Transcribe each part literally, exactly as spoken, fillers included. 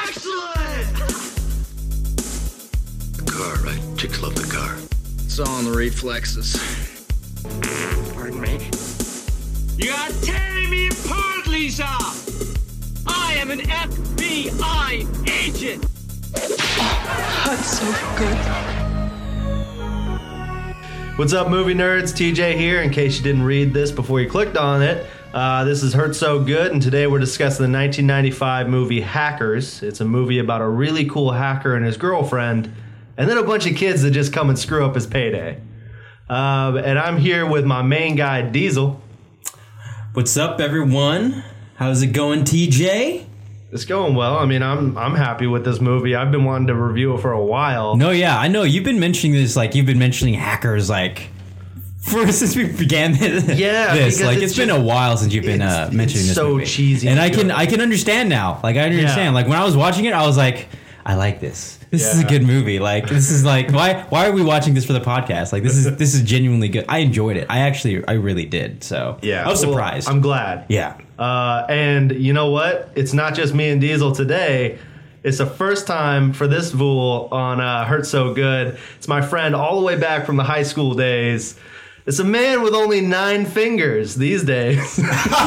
Excellent! The car, right? Chicks love the car. It's all in the reflexes. Pardon me? You are tearing me apart, Lisa! I am an F B I agent! That's so good. What's up, movie nerds? T J here. In case you didn't read this before you clicked on it, uh, this is Hurt So Good, and today we're discussing the nineteen ninety-five movie Hackers. It's a movie about a really cool hacker and his girlfriend, and then a bunch of kids that just come and screw up his payday. Um, and I'm here with my main guy, Diesel. What's up, everyone? How's it going, T J? It's going well. I mean, I'm I'm happy with this movie. I've been wanting to review it for a while. No, yeah, I know. You've been mentioning this, like, you've been mentioning Hackers, like, for since we began this. Yeah, this. Like, it's it's been a while since you've been uh, mentioning this so movie. cheesy. And I can I can understand now. Like, I understand. Yeah. Like, when I was watching it, I was like, I like this. This Yeah. is a good movie. Like, this is like, why why are we watching this for the podcast? Like, this is this is genuinely good. I enjoyed it. I actually, I really did. So, Yeah, I was well, surprised. I'm glad. yeah. Uh, and you know what? It's not just me and Diesel today. It's the first time for this fool on uh, Hurt So Good. It's my friend all the way back from the high school days. It's a man with only nine fingers these days.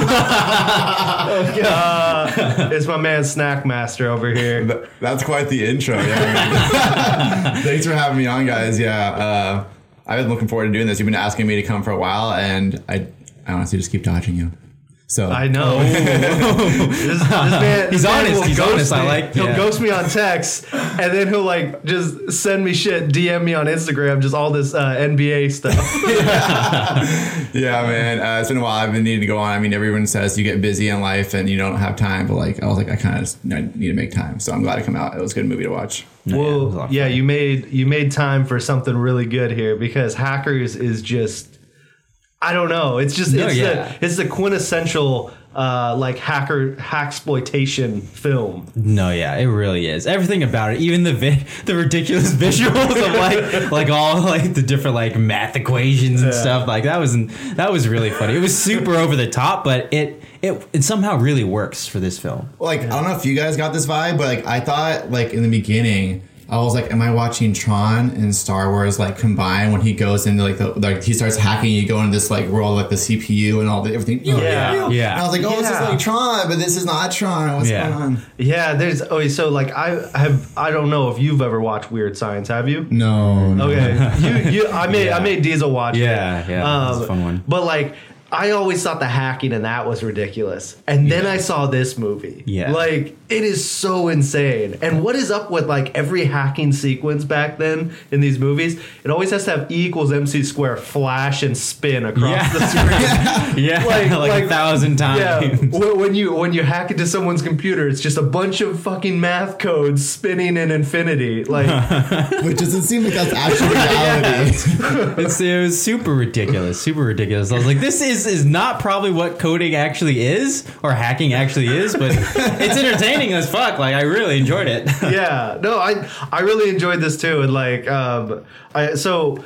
uh, it's my man Snackmaster over here. That's quite the intro. Yeah. Thanks for having me on, guys. Yeah, uh, I've been looking forward to doing this. You've been asking me to come for a while, and I, I honestly just keep dodging you. So I know. this, this man, He's this man honest. will He's ghost honest. me. I like- He'll yeah. ghost me on text, and then he'll like just send me shit, D M me on Instagram, just all this uh, N B A stuff. yeah, man, uh, it's been a while. I've been needing to go on. I mean, everyone says you get busy in life and you don't have time, but like I was like, I kind of just you know, need to make time. So I'm glad to come out. It was a good movie to watch. No, yeah, it was a lot Well, of yeah, fun. you made you made time for something really good here because Hackers is just. I don't know. It's just No, it's yeah. the it's the quintessential uh, like hacker hacksploitation film. No, yeah, it really is. Everything about it, even the vi- the ridiculous visuals of like like all like the different like math equations and Yeah. stuff. Like that was that was really funny. It was super over the top, but it it it somehow really works for this film. Like I don't know if you guys got this vibe, but like I thought like in the beginning. I was like, am I watching Tron and Star Wars like combined when he goes into like the like he starts hacking, you go into this like world like the C P U and all the everything. Yeah. Yeah. And I was like, oh, this is Yeah. like Tron, but this is not Tron. What's Yeah. going on? Yeah, there's oh so like I have I don't know if you've ever watched Weird Science, have you? No. no. Okay, you you I made I Yeah. made Diesel watch it. Yeah, yeah, that's a fun one. But like, I always thought the hacking and that was ridiculous, and then I saw this movie. Yeah. like it is so insane. And what is up with like every hacking sequence back then in these movies? It always has to have E equals M C square flash and spin across Yeah. the screen. Yeah, Like- like, like- a thousand times. Yeah, wh- when you when you hack into someone's computer, it's just a bunch of fucking math codes spinning in infinity. Like, Which doesn't seem like that's actually reality. It's, it was super ridiculous, super ridiculous. I was like, this is is not probably what coding actually is or hacking actually is, but it's entertaining as fuck. Like I really enjoyed it. yeah, no, I I really enjoyed this too, and like, um, I so.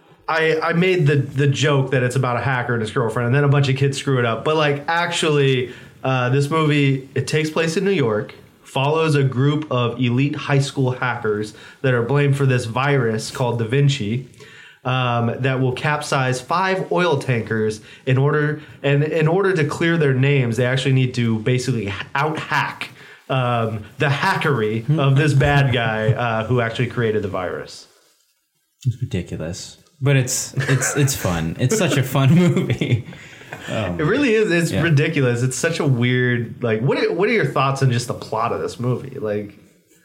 I, I made the, the joke that it's about a hacker and his girlfriend, and then a bunch of kids screw it up. But like, actually, uh, this movie, it takes place in New York, follows a group of elite high school hackers that are blamed for this virus called Da Vinci. Um, that will capsize five oil tankers in order and in order to clear their names, they actually need to basically out hack um, the hackery of this bad guy uh, who actually created the virus. It's ridiculous, but it's it's it's fun. It's such a fun movie. It really is. It's Yeah. ridiculous. It's such a weird. Like, what are, what are your thoughts on just the plot of this movie? Like,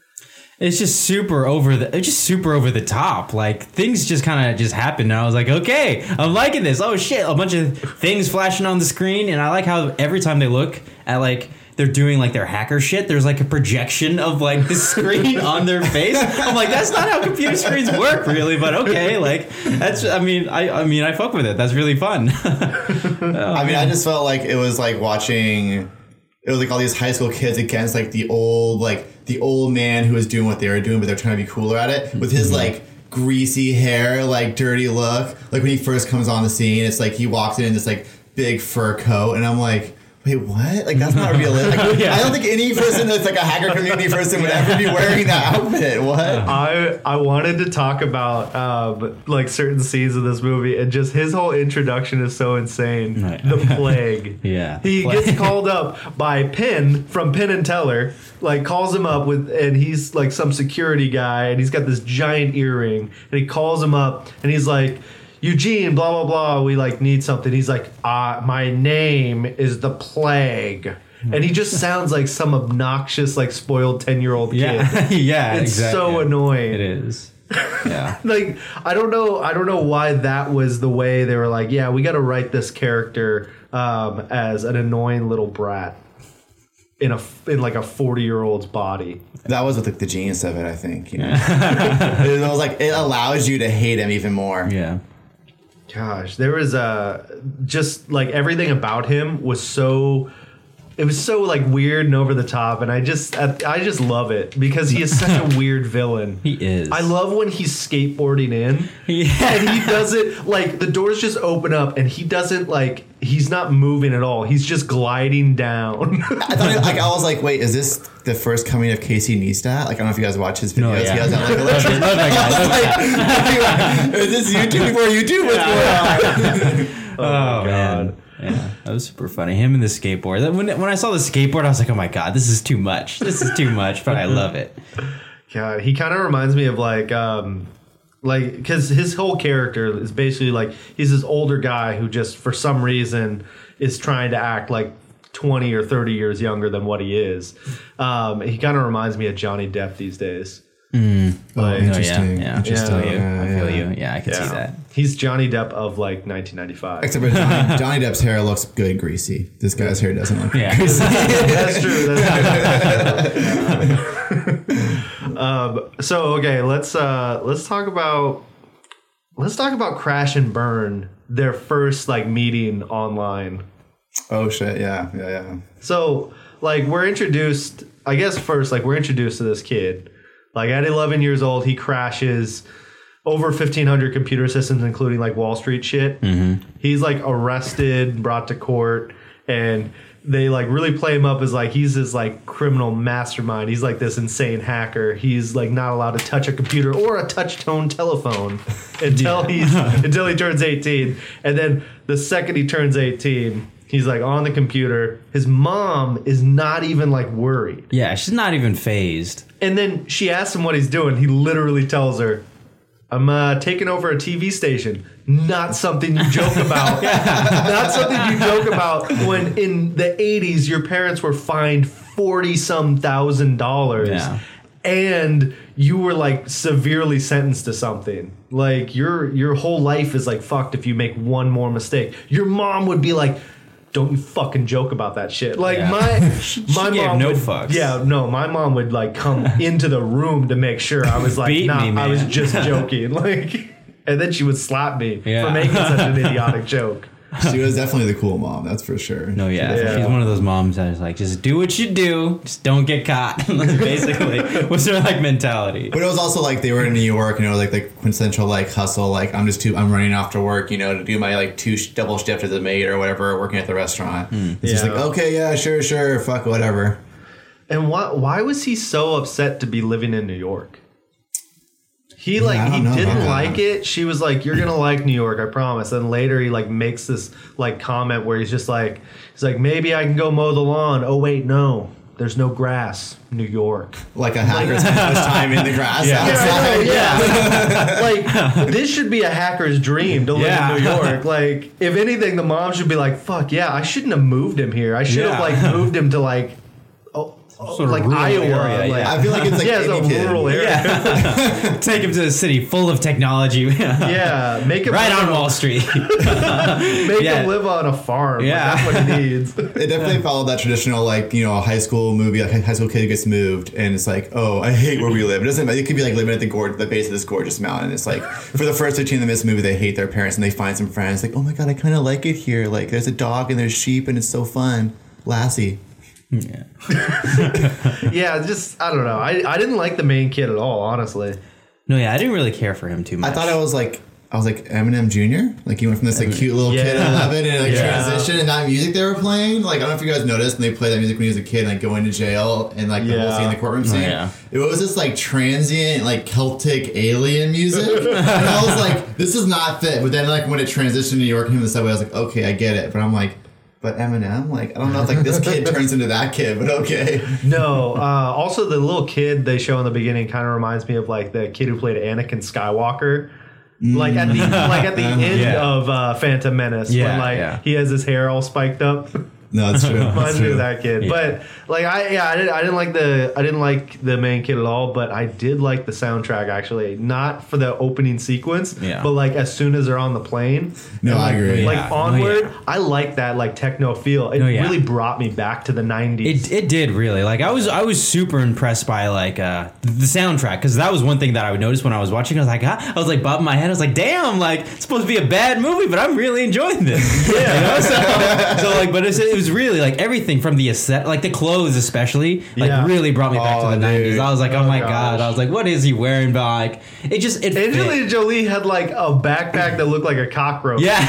It's just super over the it's just super over the top. Like things just kind of just happened, and I was like, okay, I'm liking this. Oh shit, a bunch of things flashing on the screen, and I like how every time they look at like they're doing like their hacker shit, there's like a projection of like the screen on their face. I'm like, that's not how computer screens work, really. But okay, like that's. I mean, I I mean, I fuck with it. That's really fun. I mean, I just felt like it was like watching. It was like all these high school kids against like the old like the old man who was doing what they were doing, but they're trying to be cooler at it with his like greasy hair, like dirty look. Like when he first comes on the scene, it's like he walks in in this like big fur coat, and I'm like, wait, what? Like, that's not realistic. Like, Yeah. I don't think any person that's like a hacker community person would ever be wearing that outfit. What? I I wanted to talk about um, like certain scenes of this movie, and just his whole introduction is so insane. Right. The plague. Yeah. He Plague. gets called up by Penn from Penn and Teller, like calls him up with, and he's like some security guy, and he's got this giant earring, and he calls him up, and he's like, Eugene, blah blah blah, we like need something. He's like, uh, my name is the Plague. And he just sounds like some obnoxious, like spoiled ten year old kid. Yeah, yeah, It's exactly. so annoying. It is. Yeah. Like, I don't know, I don't know why that was the way they were like, yeah, we got to write this character um, as an annoying little brat in a in like a forty year old's body. That was with like the genius of it, I think. You know, it was like it allows you to hate him even more. Yeah. Gosh, there was a just like everything about him was so. It was so like weird and over the top, and I just I, I just love it because he is such a weird villain. He is. I love when he's skateboarding in, Yeah. and he doesn't like the doors just open up, and he doesn't like he's not moving at all. He's just gliding down. I thought it, like I was like, wait, is this the first coming of Casey Neistat? Like I don't know if you guys watch his videos. No, yeah. He has that like electric. Love that guy. Love that guy. Is this YouTube before YouTube? What's going on? Oh, man. Yeah, that was super funny. Him and the skateboard. That- When, when I saw the skateboard, I was like, oh my God, this is too much. This is too much, but I love it. God, he kind of reminds me of like, um, like, because his whole character is basically like he's this older guy who just for some reason is trying to act like twenty or thirty years younger than what he is. Um, he kind of reminds me of Johnny Depp these days. Mm. Like, Oh, Interesting. yeah, yeah. Interesting. I feel you. Yeah, I feel yeah. you. Yeah, I can see yeah. that. He's Johnny Depp of like nineteen ninety-five. Except for Johnny, Johnny Depp's hair looks good greasy. This guy's hair doesn't look Yeah. greasy. That's true. That's true. um, so okay, let's uh, let's talk about let's talk about Crash and Burn, their first like meeting online. Oh shit! Yeah, yeah, yeah. So like we're introduced, I guess first like we're introduced to this kid. Like at eleven years old, he crashes over fifteen hundred computer systems, including like Wall Street shit. Mm-hmm. He's like arrested, brought to court, and they like really play him up as like he's this like criminal mastermind. He's like this insane hacker. He's like not allowed to touch a computer or a touch tone telephone until he's until he turns eighteen. And then the second he turns eighteen, he's like on the computer. His mom is not even like worried. Yeah, she's not even phased. And then she asks him what he's doing. He literally tells her, I'm uh, taking over a T V station. Not something you joke about. Not something you joke about when in the eighties your parents were fined forty some thousand dollars. Yeah. And you were like severely sentenced to something. Like your your whole life is like fucked if you make one more mistake. Your mom would be like, don't you fucking joke about that shit. Like Yeah. my She- my she gave mom no would, fucks. Yeah, no, my mom would like come into the room to make sure I was like, Beat nah, me, I was man. just joking. Like, and then she would slap me Yeah. for making such an idiotic joke. She was definitely the cool mom, that's for sure. No, yeah. Yeah. She's one of those moms that is like, just do what you do, just don't get caught. Basically, was her like mentality. But it was also like they were in New York, and it was like the quintessential like hustle. Like I'm just too, I'm running after work, you know, to do my like two sh- double shift as a maid or whatever, working at the restaurant. It's just Yeah. like okay, yeah, sure, sure, fuck whatever. And why why was he so upset to be living in New York? He like I he don't know didn't about that. like it. She was like, "You're gonna like New York, I promise." And later he like makes this like comment where he's just like, he's like, "Maybe I can go mow the lawn." Oh wait, no, there's no grass, New York. Like a hacker spent much time in the grass Yeah, I outside. know, yeah. Like this should be a hacker's dream to live Yeah. in New York. Like if anything, the mom should be like, "Fuck yeah, I shouldn't have moved him here. I should have Yeah. like moved him to like, oh, oh, Sort of like rural Iowa." area, like, yeah. I feel like it's like yeah, it's any a kid. rural area. Yeah. Take him to a city full of technology. Yeah, make him Right live on Wall Street. Make Yeah. him live on a farm. Like, Yeah. that's what he needs. It definitely followed that traditional, like, you know, high school movie, like high school kid gets moved, and it's like, oh, I hate where we live. It doesn't matter. It could be like living at the gorge, the base of this gorgeous mountain. It's like, for the first fifteen minutes of the movie, they hate their parents, and they find some friends. Like, oh my god, I kind of like it here. Like, there's a dog and there's sheep, and it's so fun. Lassie. Yeah. Yeah, just I don't know. I, I didn't like the main kid at all, honestly. No, yeah, I didn't really care for him too much. I thought it was like, I was like, Eminem Junior? Like, he went from this like cute little Yeah. kid at eleven and like Yeah. transition, and that music they were playing. Like, I don't know if you guys noticed, when they played that music when he was a kid, like going to jail and like the Yeah. whole scene, the courtroom scene. yeah. It was this like transient, like Celtic alien music, and I was like, this does not fit. But then like when it transitioned to New York and him in the subway, I was like, okay, I get it. But I'm like, but Eminem, like, I don't know if like this kid turns into that kid, but okay. No. Uh, also, the little kid they show in the beginning kind of reminds me of like the kid who played Anakin Skywalker. Like at the like at the end Yeah. of uh, Phantom Menace, Yeah, when like yeah. he has his hair all spiked up. No, it's true. Reminds It's me true. of that kid. Yeah. But like I yeah, I didn't I didn't like the I didn't like the main kid at all, but I did like the soundtrack actually. Not for the opening sequence, Yeah. but like as soon as they're on the plane. No, and, I like, agree. Like Yeah. Onward, Oh, yeah. I like that like techno feel. It Oh, yeah. really brought me back to the nineties. It, it did really like I was I was super impressed by like uh, the soundtrack because that was one thing that I would notice when I was watching. I was like, huh? I was like bobbing my head. I was like, damn, like it's supposed to be a bad movie, but I'm really enjoying this. Yeah, you know? so, so like, but it's, it was really like everything from the aesthetic, like the clothes especially, like Yeah. really brought me back Oh, to the dude. nineties. I was like, oh, Oh, my gosh. god. I was like, what is he wearing? But like, it just it fit. Angelina Jolie had like a backpack that looked like a cockroach. Yeah.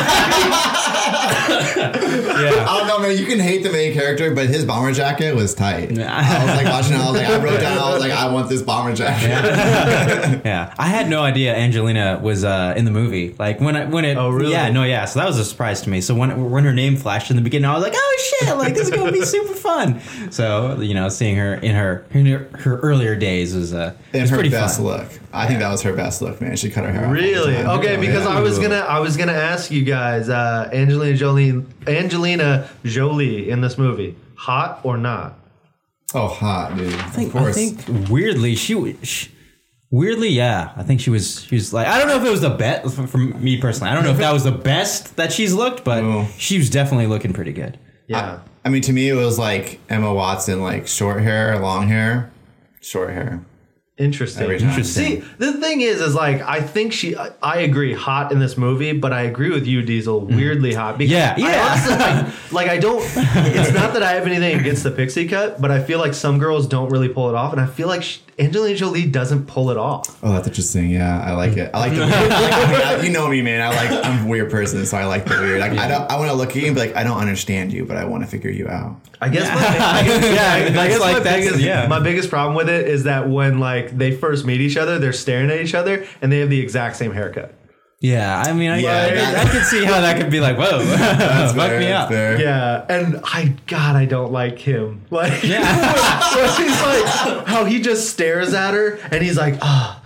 I don't know, man. You can hate the main character, but his bomber jacket was tight. I was like watching it. I was like, I wrote down. I was like, I want this bomber jacket. Yeah, I had no idea Angelina was uh, in the movie. Like when I, when it, Oh, really? Yeah, no, yeah. So that was a surprise to me. So when when her name flashed in the beginning, I was like, oh shit! Like this is gonna be super fun. So you know, seeing her in her in her, her earlier days was uh, And was her pretty best fun. look. I think that was her best look, man. She cut her hair off all the Really? time. Okay, Oh, because yeah. I was gonna I was gonna ask you guys, uh, Angelina Jolie Angelina Jolie in this movie, hot or not? Oh, hot, dude. I think, of I course. think weirdly she, w- she weirdly yeah. I think she was she was like I don't know if it was the best for, for me personally. I don't know if that was the best that she's looked, but Oh. she was definitely looking pretty good. Yeah. I mean, to me, it was like Emma Watson, like short hair, long hair, short hair. Interesting. Every time. Interesting. See, the thing is, is like I think she. I, I agree, hot in this movie, but I agree with you, Diesel. Weirdly hot. Because Yeah, I yeah. honestly, like, like I don't. It's not that I have anything against the pixie cut, but I feel like some girls don't really pull it off, and I feel like she, Angelina Jolie doesn't pull it off. Oh, that's interesting. Yeah, I like it. I like the weird. Like, I mean, I- you know me, man. I like. I'm a weird person, so I like the weird. Like, I don't. I want to look at you and be like, I don't understand you, but I want to figure you out. I guess. My, I guess yeah. I That's guess like- my that's- biggest. yeah. My biggest problem with it is that when like they first meet each other, they're staring at each other, and they have the exact same haircut. Yeah, I mean, I, Yeah, I, that- I could see how that could be like, whoa, That's fuck fair, me that's up. fair. Yeah, and I God, I don't like him. Like, Yeah. when he's like, how he just stares at her, and he's like, ah,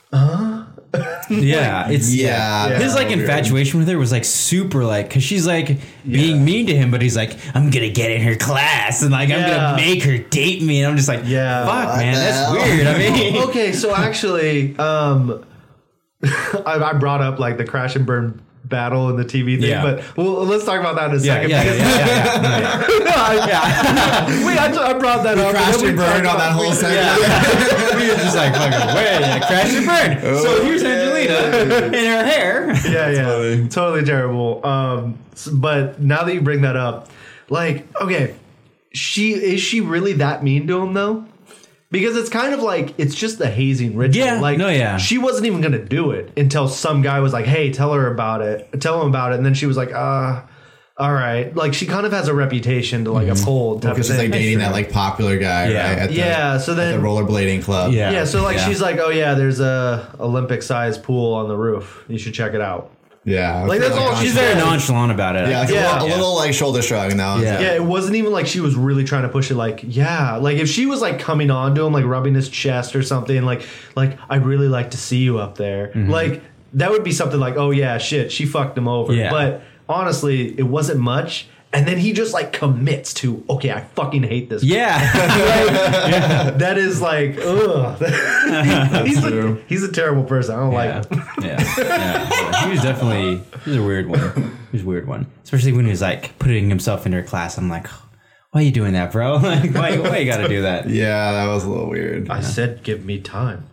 Yeah, it's Yeah, Yeah. His like weird. infatuation with her was like super like because she's like being mean to him, but he's like, I'm gonna get in her class and like I'm Yeah. gonna make her date me, and I'm just like, Yeah. fuck, What man, the that's hell? weird. I mean, okay, so actually, um, I, I brought up like the crash and burn battle in the T V thing, Yeah. but well, let's talk about that in a yeah, second. yeah, yeah, because- yeah, yeah, yeah. No, I- Wait, I, t- I brought that up. Crashed then and we burned talked on that about- whole we- segment. we were just like fucking wait, yeah, crash and burn. So here's Angelina in her hair. Yeah, yeah, funny. totally terrible. Um, s- but now that you bring that up, like, okay, she is she really that mean to him though? Because it's kind of like it's just the hazing ritual. Yeah, like no, yeah. she wasn't even gonna do it until some guy was like, "Hey, tell her about it. Tell him about it." And then she was like, "Uh, all right." Like she kind of has a reputation to like uphold. Type Because of she's thing. like dating that like popular guy, Yeah. right? At the, Yeah, so at then- the rollerblading club. Yeah. Yeah, so like Yeah. she's like, "Oh yeah, there's a Olympic sized pool on the roof. You should check it out." yeah. I Like, feel that's all She's Yeah. very nonchalant about it. Yeah, like Yeah. a, little, a little like shoulder shrug, and that was Yeah. it. Yeah, it wasn't even like she was really trying to push it. Like, yeah, like if she was like coming on to him, like rubbing his chest or something, like, like I'd really like to see you up there. Mm-hmm. Like that would be something like, oh yeah, shit, she fucked him over. Yeah. But honestly, it wasn't much. And then he just like commits to, okay, I fucking hate this. Yeah. That is like, ugh. he's, true. a, he's a terrible person. I don't Yeah. like him. yeah, yeah, yeah. He was definitely he was a weird one. He was a weird one, especially when he was like putting himself in her class. I'm like, why are you doing that, bro? Like, why, why you got to do that? Yeah, that was a little weird. I said, give me time.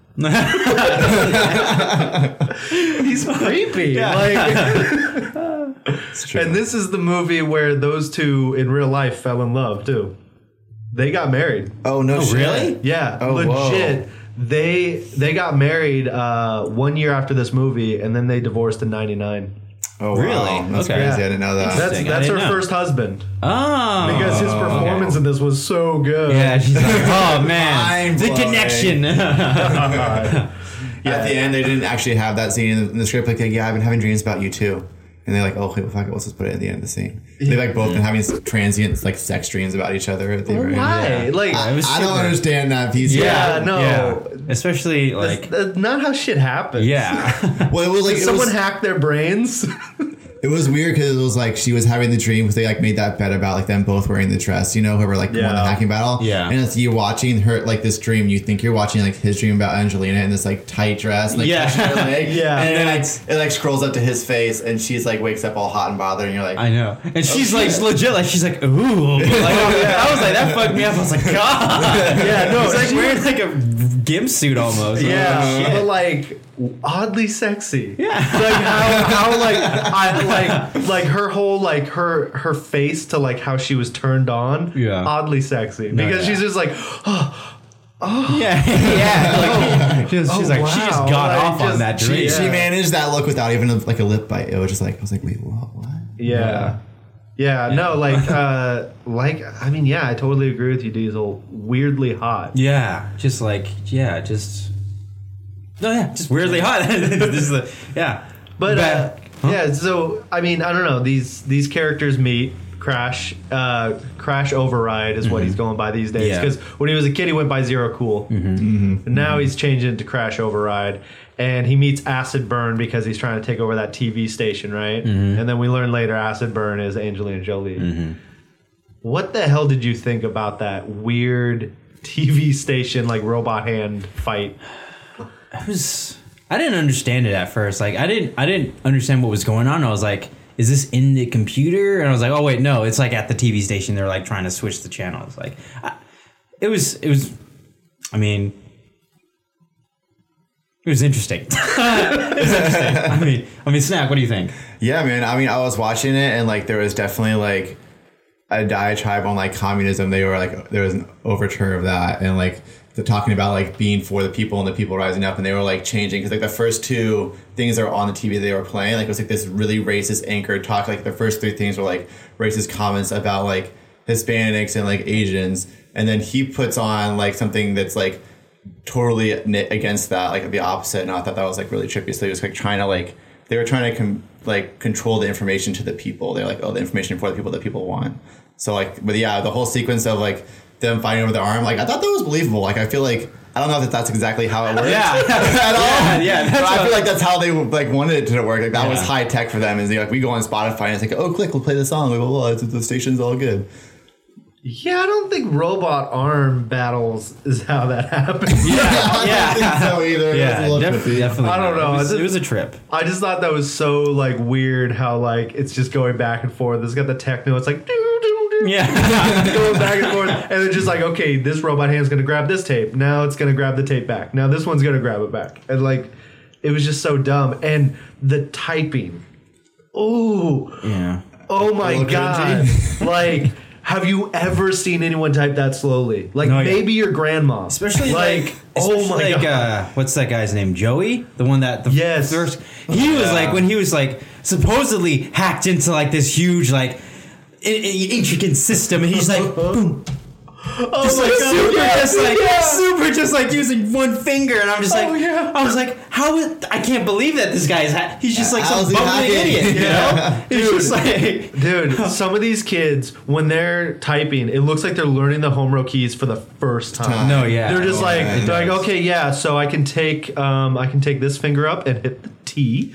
He's creepy. Like, It's true. and this is the movie where those two in real life fell in love too. They got married. oh no, shit. really? Yeah, Oh, legit. whoa. they they got married uh, one year after this movie, and then they divorced in ninety-nine. Oh, Really? wow. That's Okay. crazy. Yeah. I didn't know that. That's Interesting. I that's her didn't know. first husband Oh, because his performance in this was so good. Yeah, she's like, oh man, the Mind-blowing. connection. God. At the end, they didn't actually have that scene in the, in the script. Like, yeah, I've been having dreams about you too. And they're like, oh, okay, well, fuck it, let's just put it at the end of the scene. They've like both been having transient like sex dreams about each other. At the very end. Why? Like, It was I don't super- understand that piece. Yeah, yet. no. yeah. Especially like, that's, that's not how shit happens. yeah. Well, it was like Did it someone was, hacked their brains? it was weird because it was like she was having the dream because they like made that bet about like them both wearing the dress. You know, whoever like won the Yeah. hacking battle. Yeah. And it's you watching her like this dream. You think you're watching like his dream about Angelina in this like tight dress. And, like, Yeah. touching her leg. Yeah. And then And like, it like scrolls up to his face, and she's like wakes up all hot and bothered, and you're like, I know. And she's Oh, like shit. legit, like she's like, ooh. Like, I was like, that fucked me up. I was like, God. Yeah, no, It's like she wearing like a gimp suit almost. Yeah, Oh, shit. but like oddly sexy. Yeah. like how, how like I like like her whole like her her face to like how she was turned on. Yeah. oddly sexy because yeah. she's just like, oh, Yeah, yeah. Like, she's, she's Oh, like, she just wow. got Like, off just- on that she- dream. she Yeah. managed that look without even a, like a lip bite. It was just like I was like, wait, what? What? yeah. Yeah, no, like, uh, like, I mean, yeah, I totally agree with you, Diesel. Weirdly hot. Yeah, just like, yeah, just. No, yeah, just weirdly hot. This is the, yeah. But uh, But- huh? yeah, so I mean, I don't know. These these characters meet. Crash, uh, Crash Override is what he's going by these days. Yeah. Because when he was a kid, he went by Zero Cool. And now he's changed into Crash Override, and he meets Acid Burn because he's trying to take over that T V station, right? And then we learn later Acid Burn is Angelina Jolie. What the hell did you think about that weird T V station like robot hand fight? It was. I didn't understand it at first. Like, I didn't. I didn't understand what was going on. I was like, is this in the computer? And I was like, oh wait, no, it's like at the T V station. They're like trying to switch the channels. Like, I, it was. It was. I mean. It was interesting. It was interesting. I mean, I mean, Snack. What do you think? Yeah, man. I mean, I was watching it, and like there was definitely like a diatribe on like communism. They were like there was an overturn of that, and like the talking about like being for the people and the people rising up, and they were like changing because like the first two things that were on the T V they were playing, like it was like this really racist anchored talk. Like the first three things were like racist comments about like Hispanics and like Asians, and then he puts on like something that's like totally against that, like the opposite. And I thought that was like really trippy. So he was like trying to like they were trying to com- like control the information to the people. They're like, oh, the information for the people that people want. So like, but yeah, the whole sequence of like them fighting over the arm, like I thought that was believable. Like I feel like I don't know if that's exactly how it works. Yeah. at all. Yeah, yeah, that's But I what- feel like that's how they like wanted it to work. Like that was Yeah. high tech for them. Is they like we go on Spotify and it's like, oh, click, we'll play the song. Like, well, well, it's, the station's all good. Yeah, I don't think robot arm battles is how that happens. I don't Yeah. think so either. It was Yeah, a little def- trippy. definitely. I don't know. It was, It's- it was a trip. I just thought that was so like weird how like it's just going back and forth. It's got the techno. It's like doo doo doo. Yeah. going back and forth, and then just like okay, this robot hand's gonna grab this tape. Now it's gonna grab the tape back. Now this one's gonna grab it back, and like it was just so dumb. And the typing, oh, Yeah. oh my little god, cringy. like. Have you ever seen anyone type that slowly? Like No, yeah. maybe your grandma. Especially like, oh especially my like, god. uh, what's that guy's name? Joey, the one that the Yes. first he was like when he was like supposedly hacked into like this huge like i- i- intricate system, and he's like boom, Oh just my like God, super, yeah, just like yeah. super, just like using one finger, and I'm just like, Oh, yeah. I was like, how? Is, I can't believe that this guy is ha- he's just like How's some he bumbling hacking? idiot, you know? He's just like. Dude, some of these kids, when they're typing, it looks like they're learning the home row keys for the first time. No, yeah. They're just Oh, like, man. they're like, okay, yeah, so I can take, um, I can take this finger up and hit the T.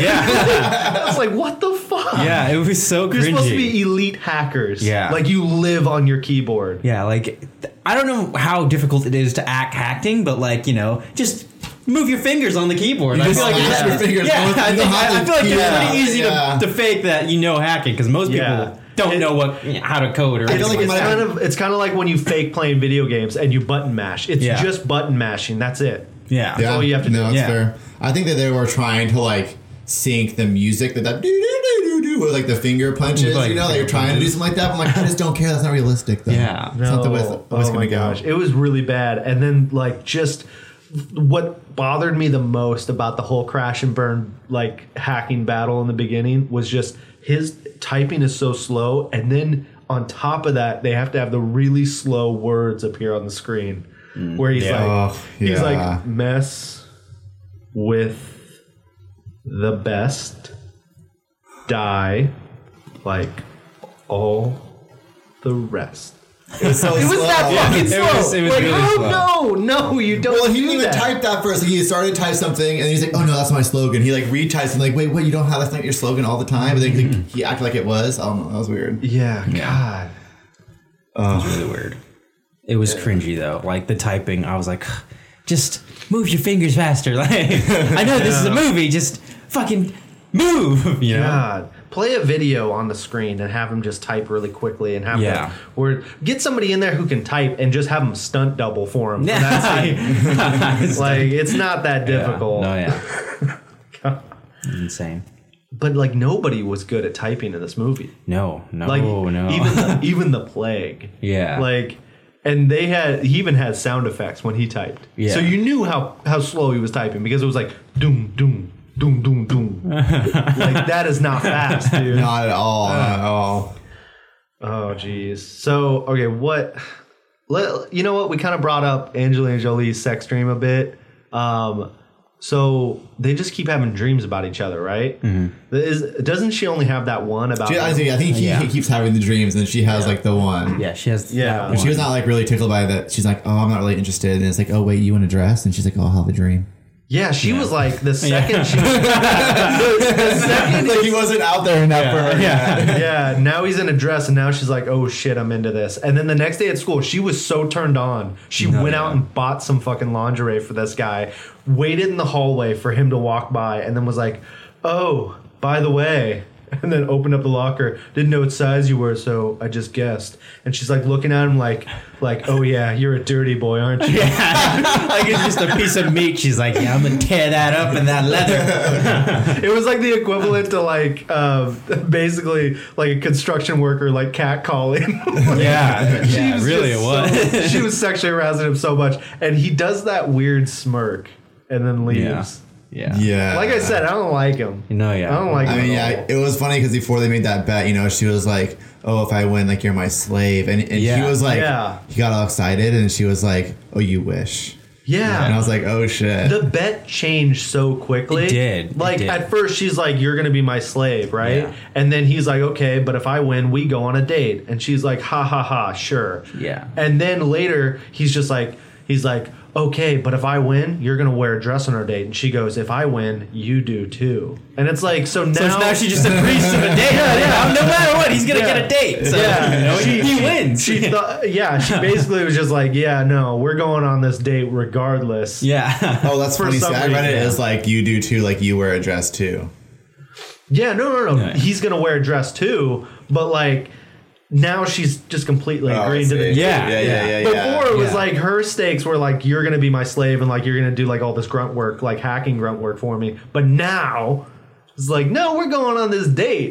Yeah, I was like, what the fuck? yeah, it was so You're cringy. supposed to be elite hackers. Yeah. like you live on your keyboard. Yeah, like th- I don't know how difficult it is to act hacking, but like you know, just move your fingers on the keyboard. I just feel like smash it's- your fingers. Yeah, You don't I, think, have I, I to feel like key it's out. pretty easy Yeah. to, to fake that you know hacking because most people Yeah. don't It- know what how to code or feel anything like it like It's might that. kind of it's kind of like when you fake playing video games and you button mash. It's Yeah. just button mashing. That's it. Yeah, Yeah, all you have to no, do. that's Yeah. fair. I think that they were trying to like sync the music that that do do do do do with like the finger punches. Like you know, like you're trying to do something like that. But I'm like, I just don't care. That's not realistic. Though. Yeah. It's not the way it's No. always Oh gonna my go. gosh, it was really bad. And then like just what bothered me the most about the whole crash and burn like hacking battle in the beginning was just his typing is so slow, and then on top of that they have to have the really slow words appear on the screen mm, where he's yeah. like oh, yeah. he's like mess with the best, die like all the rest. It was so It was slow. that fucking slow. It was, it was like, really oh slow. no, no, you don't. Well, he do didn't even that. type that first. Like, he started to type something, and he's like, "Oh no, that's my slogan." He like retypes and like, "Wait, what? You don't have that's not your slogan all the time?" But then mm-hmm. like, he acted like it was. I don't know. That was weird. Yeah, God, uh, it was really weird. It was yeah. cringy though. Like the typing, I was like, just move your fingers faster. Like I know this is a movie. Just fucking move. You know? God. Play a video on the screen and have him just type really quickly and have yeah. them, or get somebody in there who can type and just have them stunt double for him. For that scene. Like it's not that difficult. Yeah. No, yeah. Insane. But like nobody was good at typing in this movie. No, no, like, no. Even the, even the Plague. Yeah. Like, and they had he even had sound effects when he typed. Yeah. So you knew how how slow he was typing because it was like doom doom. Doom, doom, doom. Like, that is not fast, dude. Not at all. Not at all. Oh, geez. So, okay, what... Let, you know what? We kind of brought up Angelina Jolie's sex dream a bit. Um, so, they just keep having dreams about each other, right? Mm-hmm. Is, doesn't she only have that one about... She, I think, I think he, yeah. he keeps having the dreams, and then she has, yeah. like, the one. Yeah, she has... Yeah. But she was not, like, really tickled by that. She's like, oh, I'm not really interested. And it's like, oh, wait, you want a dress? And she's like, oh, I'll have a dream. Yeah, she yeah. was like the second yeah. she the, the second like he wasn't out there enough yeah. for her. Yeah. yeah, now he's in a dress and now she's like, "Oh shit, I'm into this." And then the next day at school, she was so turned on. She no, went yeah. out and bought some fucking lingerie for this guy, waited in the hallway for him to walk by and then was like, "Oh, by the way," and then opened up the locker. Didn't know what size you were, so I just guessed. And she's like looking at him like, like, "Oh yeah, you're a dirty boy, aren't you?" Yeah. Like it's just a piece of meat. She's like, "Yeah, I'm gonna tear that up in that leather." It was like the equivalent to like, uh, basically like a construction worker like catcalling. Like, yeah, yeah, was really it was. So, she was sexually arousing him so much, and he does that weird smirk and then leaves. Yeah. Yeah. Yeah. Like I said, I don't like him. No, yeah. I don't like I him. mean, yeah, it was funny because before they made that bet, you know, she was like, "Oh, if I win, like you're my slave," and and yeah. he was like, yeah. he got all excited, and she was like, "Oh, you wish." Yeah. And I was like, "Oh shit." The bet changed so quickly. It did. Like it did. at first she's like, "You're gonna be my slave," right? Yeah. And then he's like, "Okay, but if I win, we go on a date." And she's like, "Ha ha ha, sure." Yeah. And then later he's just like, he's like, "Okay, but if I win, you're gonna wear a dress on our date." And she goes, "If I win, you do too." And it's like, so now, so now she just agrees to the date. Yeah, yeah. No matter what, he's gonna yeah. get a date. So, yeah, you know, she, he wins. She, she thought, yeah, she basically was just like, "Yeah, no, we're going on this date regardless." Yeah. Oh, that's For funny. some I read it reason. as like you do too, like you wear a dress too. Yeah, no, no, no. Yeah. He's gonna wear a dress too, but like. Now she's just completely Oh, agreeing to the Yeah. yeah, yeah, yeah. Before yeah. it was Yeah. like her stakes were like, "You're gonna be my slave and like you're gonna do like all this grunt work, like hacking grunt work for me." But now it's like, "No, we're going on this date."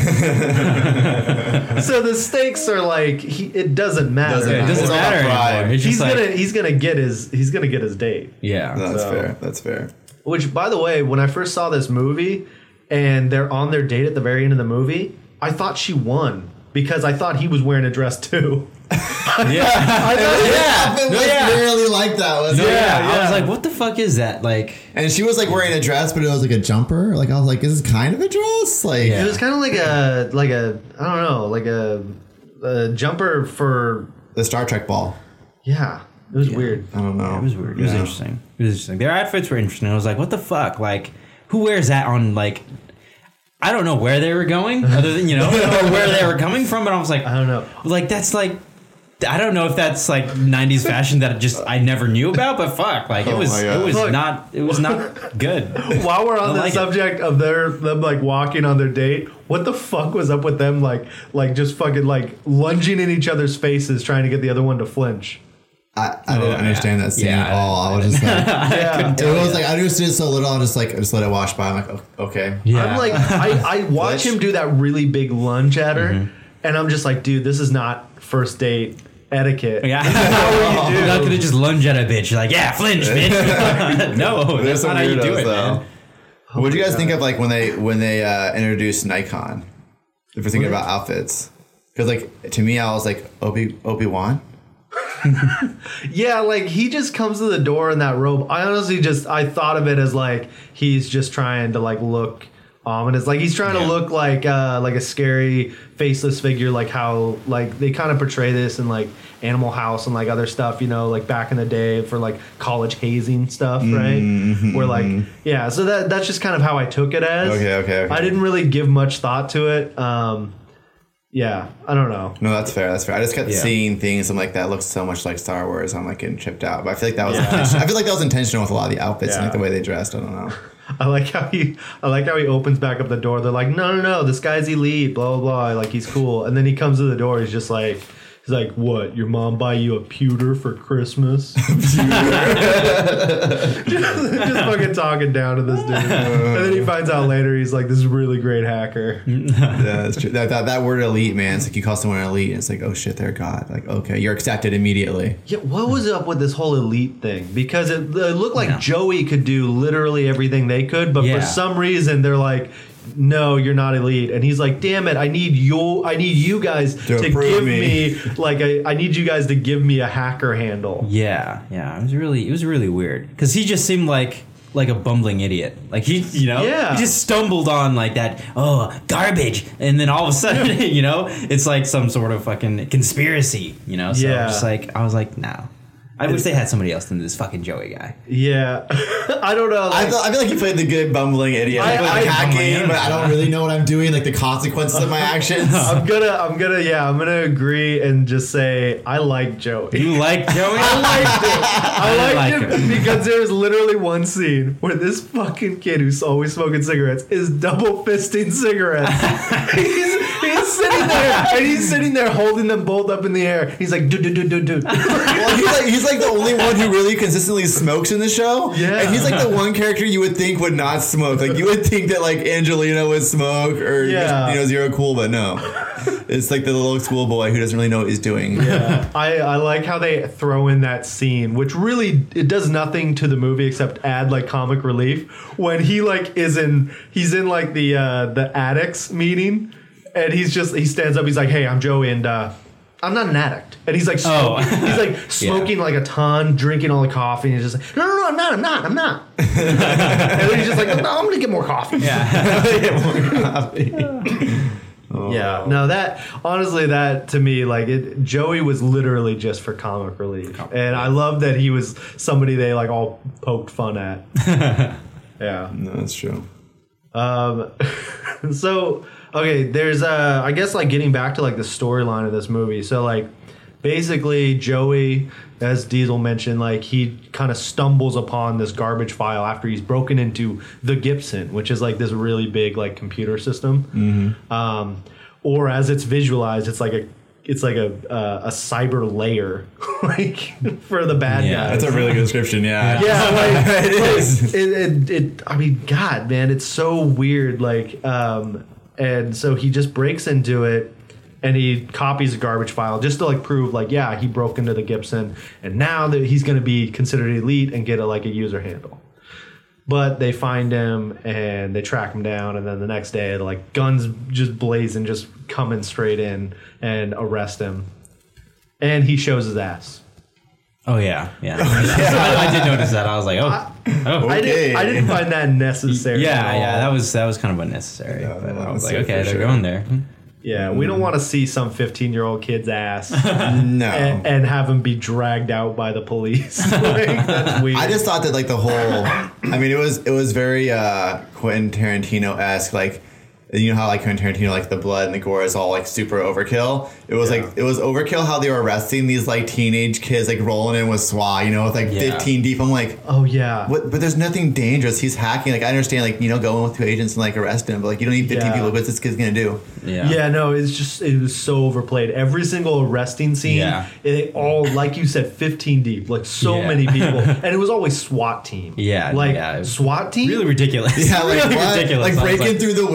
So the stakes are like, he, it doesn't matter. Doesn't It matter. doesn't It's all about matter pride. anymore. It's He's just like, gonna he's gonna get his he's gonna get his date. yeah. That's So- fair. That's fair. Which, by the way, when I first saw this movie and they're on their date at the very end of the movie, I thought she won because I thought he was wearing a dress too. Yeah. I thought, It was yeah. barely like that, was No, it? yeah, I yeah. was like, what the fuck is that? Like, And she was like wearing a dress, but it was like a jumper. Like I was like, is this kind of a dress? Like Yeah. it was kind of like a like a I don't know like a, a jumper for the Star Trek ball. yeah. It was weird. I don't know. it was weird. It was Yeah. interesting. It was interesting. Their outfits were interesting. I was like, what the fuck? Like, who wears that on, like, I don't know where they were going, other than, you know, or where they were coming from, but I was like, I don't know. like, that's like, I don't know if that's like nineties fashion that just I never knew about, but fuck, like it Oh was my God. it was Look. not it was not good. While we're on I the like it. subject of their them like walking on their date, what the fuck was up with them like like just fucking like lunging in each other's faces trying to get the other one to flinch? I, I didn't yeah. understand that scene Yeah, at all. I was just like, Yeah. it was like I understood so little. I just like I just let it wash by. I'm like, oh, okay. Yeah. I'm like, I, I watch Glitch. him do that really big lunge at her, Mm-hmm. and I'm just like, dude, this is not first date etiquette. Yeah. How you You're do. not gonna just lunge at a bitch. You're like, yeah, flinch, bitch. No, There's that's some not how you do weirdos, it, though. man. What do you guys think of like when they when they uh, introduced Nikon? If you're thinking about outfits, because like to me, I was like Obi Obi-Wan. Yeah, like he just comes to the door in that robe. I honestly just I thought of it as like he's just trying to like look ominous. Like he's trying Yeah. to look like uh like a scary faceless figure, like how like they kind of portray this in like Animal House and like other stuff, you know, like back in the day for like college hazing stuff, right? Mm-hmm. Where like yeah, so that that's just kind of how I took it as. Okay, okay, okay. I didn't really give much thought to it. Um yeah, I don't know. No, that's fair. That's fair. I just kept Yeah. seeing things. I'm like, that looks so much like Star Wars. I'm like getting tripped out. But I feel like that was. intentional. I feel like that was intentional with a lot of the outfits and like Yeah. the way they dressed. I don't know. I like how he I like how he opens back up the door. They're like, no, no, no, this guy's elite, blah, blah, blah. Like, he's cool. And then he comes to the door. He's just like, he's like, what? Your mom buy you a pewter for Christmas? just, just fucking talking down to this dude. And then he finds out later he's like this really great hacker. Yeah, that's true. That, that that word elite, man. It's like you call someone an elite, and it's like, oh shit, they're God. Like, okay, you're accepted immediately. Yeah, what was up with this whole elite thing? Because it, it looked like Yeah. Joey could do literally everything they could, but Yeah. for some reason they're like, no, you're not elite. And he's like, damn it, I need you I need you guys To to, approve give me." me, like a, I need you guys to give me a hacker handle. Yeah, yeah. It was really, it was really weird because he just seemed like like a bumbling idiot. Like he, you know, Yeah. he just stumbled on like that. Oh, garbage, and then all of a sudden, you know, it's like some sort of fucking conspiracy. You know, so Yeah. just like I was like, no. I wish they had somebody else than this fucking Joey guy. Yeah. I don't know. I, Like, feel, I feel like he played the good bumbling idiot. I- Like, like I- hacking, but I don't really know what I'm doing. Like the consequences of my actions. I'm gonna I'm gonna yeah, I'm gonna agree and just say I like Joey. You like Joey? I liked it. I liked like it him. because there was literally one scene where this fucking kid who's always smoking cigarettes is double fisting cigarettes. he's, he's sitting there and he's sitting there holding them both up in the air. He's like, dude, dude, dude, dude, dude. Well, he's like he's like the only one who really consistently smokes in the show. Yeah. And he's like the one character you would think would not smoke. Like you would think that like Angelina would smoke or Yeah. you know Zero Cool, but no. It's like the little schoolboy who doesn't really know what he's doing. Yeah. I, I like how they throw in that scene, which really it does nothing to the movie except add like comic relief when he like is in he's in like the uh, the addicts meeting and he's just he stands up, he's like, hey, I'm Joey and uh, I'm not an addict. And he's like smoking, Oh. he's like smoking like a ton, drinking all the coffee, and he's just like, no, no, no, I'm not, I'm not, I'm not. And then he's just like, no, I'm gonna get more coffee. Yeah, no, that honestly, that to me, like it, Joey was literally just for comic relief, and I love that he was somebody they like all poked fun at. Yeah. No, that's true. Um. So okay, there's uh, I guess like getting back to like the storyline of this movie. So like, basically, Joey, as Diesel mentioned, like he kind of stumbles upon this garbage file after he's broken into the Gibson, which is like this really big like computer system. Mm-hmm. Um, or as it's visualized, it's like a it's like a uh, a cyber layer, like for the bad Yeah. guys. That's a really good description, yeah. Yeah, like, It is. It, it, it, I mean, God, man, it's so weird. Like, um, and so he just breaks into it, and he copies a garbage file just to like prove, like, yeah, he broke into the Gibson, and now that he's going to be considered elite and get a like a user handle. But they find him and they track him down, and then the next day, like guns just blazing, just coming straight in and arrest him, and he shows his ass. Oh yeah, yeah. I, I did notice that. I was like, oh, oh. I didn't. I didn't find that necessary. Yeah, at all. yeah. That was that was kind of unnecessary. Yeah, but I that was was like, it okay, for they're sure. going there. Yeah, we don't want to see some fifteen-year-old kid's ass No. and, and have him be dragged out by the police. Like, that's weird. I just thought that like the whole I mean it was it was very uh Quentin Tarantino-esque, like you know how like Quentin Tarantino, like the blood and the gore is all like super overkill. It was Yeah. like it was overkill how they were arresting these like teenage kids like rolling in with SWAT, you know, with like Yeah. fifteen deep. I'm like, oh yeah. what? But there's nothing dangerous. He's hacking. Like I understand, like you know, going with two agents and like arrest him, but like you don't need fifteen Yeah. people. What's this kid's gonna do? Yeah. Yeah, no, it's just it was so overplayed. Every single arresting scene, Yeah. they all like you said, fifteen deep, like so Yeah. many people, and it was always SWAT team. Yeah, like yeah, it was SWAT team. Really ridiculous. Yeah, like really what? ridiculous. Like I was breaking through the window.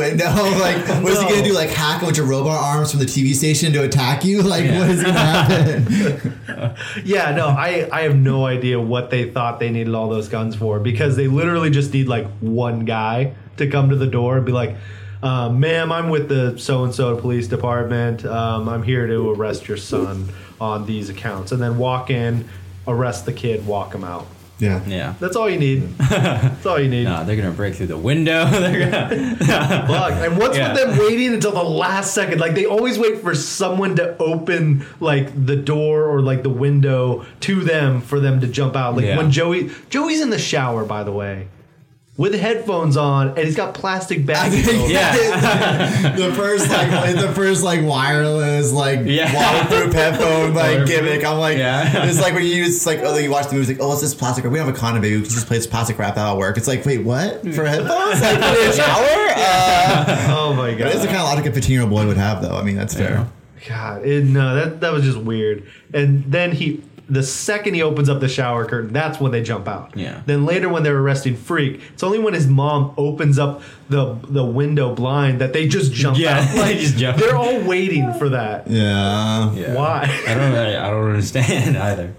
Like, what is he No. gonna do? Like, hack a bunch of robot arms from the T V station to attack you? Like, Yeah. what is gonna happen? Yeah, no, I, I have no idea what they thought they needed all those guns for, because they literally just need like one guy to come to the door and be like, uh, ma'am, I'm with the so-and-so police department. Um, I'm here to arrest your son on these accounts. And then walk in, arrest the kid, walk him out. Yeah. Yeah. That's all you need. That's all you need. No, they're gonna break through the window. They're gonna. Fuck. And what's Yeah. with them waiting until the last second? Like, they always wait for someone to open like the door or like the window to them for them to jump out. Like Yeah. when Joey Joey's in the shower, by the way, with headphones on, and he's got plastic bags. Yeah. The first like the first like wireless like Yeah. waterproof headphone like Waterproof. gimmick. I'm like, Yeah. it's like when you use like oh you watch the movies like oh it's this plastic wrap. We don't have a condom, baby. We can just play this plastic wrap. That'll work. It's like wait what for headphones? Like in a shower? Uh, Oh my god. that is the kind of logic a fifteen year old boy would have though. I mean that's fair. God, it, no, that that was just weird. And then he, the second he opens up the shower curtain, that's when they jump out. Yeah. Then later, when they're arresting Freak, it's only when his mom opens up the the window blind that they just jump Yeah, out. they just jump. They're all waiting for that. Yeah. Yeah. Why? I don't. I, I don't understand either.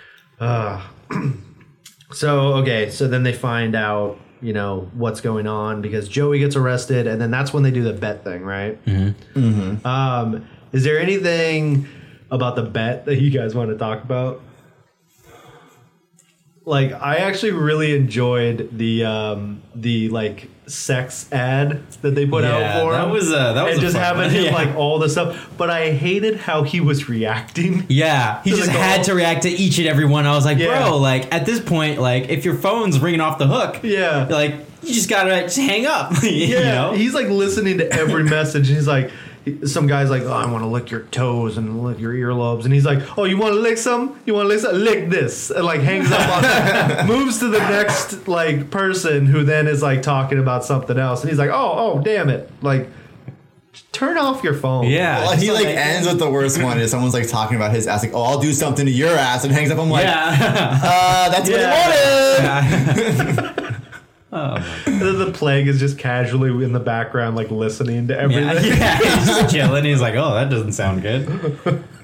So okay, so then they find out, you know, what's going on because Joey gets arrested, and then that's when they do the bet thing, right? Mm-hmm. Mm-hmm. Um, is there anything about the bet that you guys want to talk about? Like, I actually really enjoyed the um, the like sex ad that they put Yeah, out for that him. was, uh, that was and a just fun having one. him Yeah. like all the stuff. But I hated how he was reacting. Yeah, he To just the had goal. to react to each and every one. I was like, Yeah. bro, like at this point, like if your phone's ringing off the hook, Yeah. like you just gotta just hang up. you Yeah, know? he's like listening to every message. He's like, some guy's like, oh, I want to lick your toes and lick your earlobes, and he's like, oh, you want to lick some? You want to lick some? Lick this, and like hangs up on that, moves to the next like person who then is like talking about something else, and he's like, oh, oh, damn it, like turn off your phone. yeah, Well, he just like ends with the worst one is someone's like talking about his ass like oh I'll do something to your ass and hangs up. I'm like yeah. uh that's Yeah. what he wanted. And then the plague is just casually in the background, like listening to everything. yeah, yeah, he's just chilling. He's like, oh, that doesn't sound good.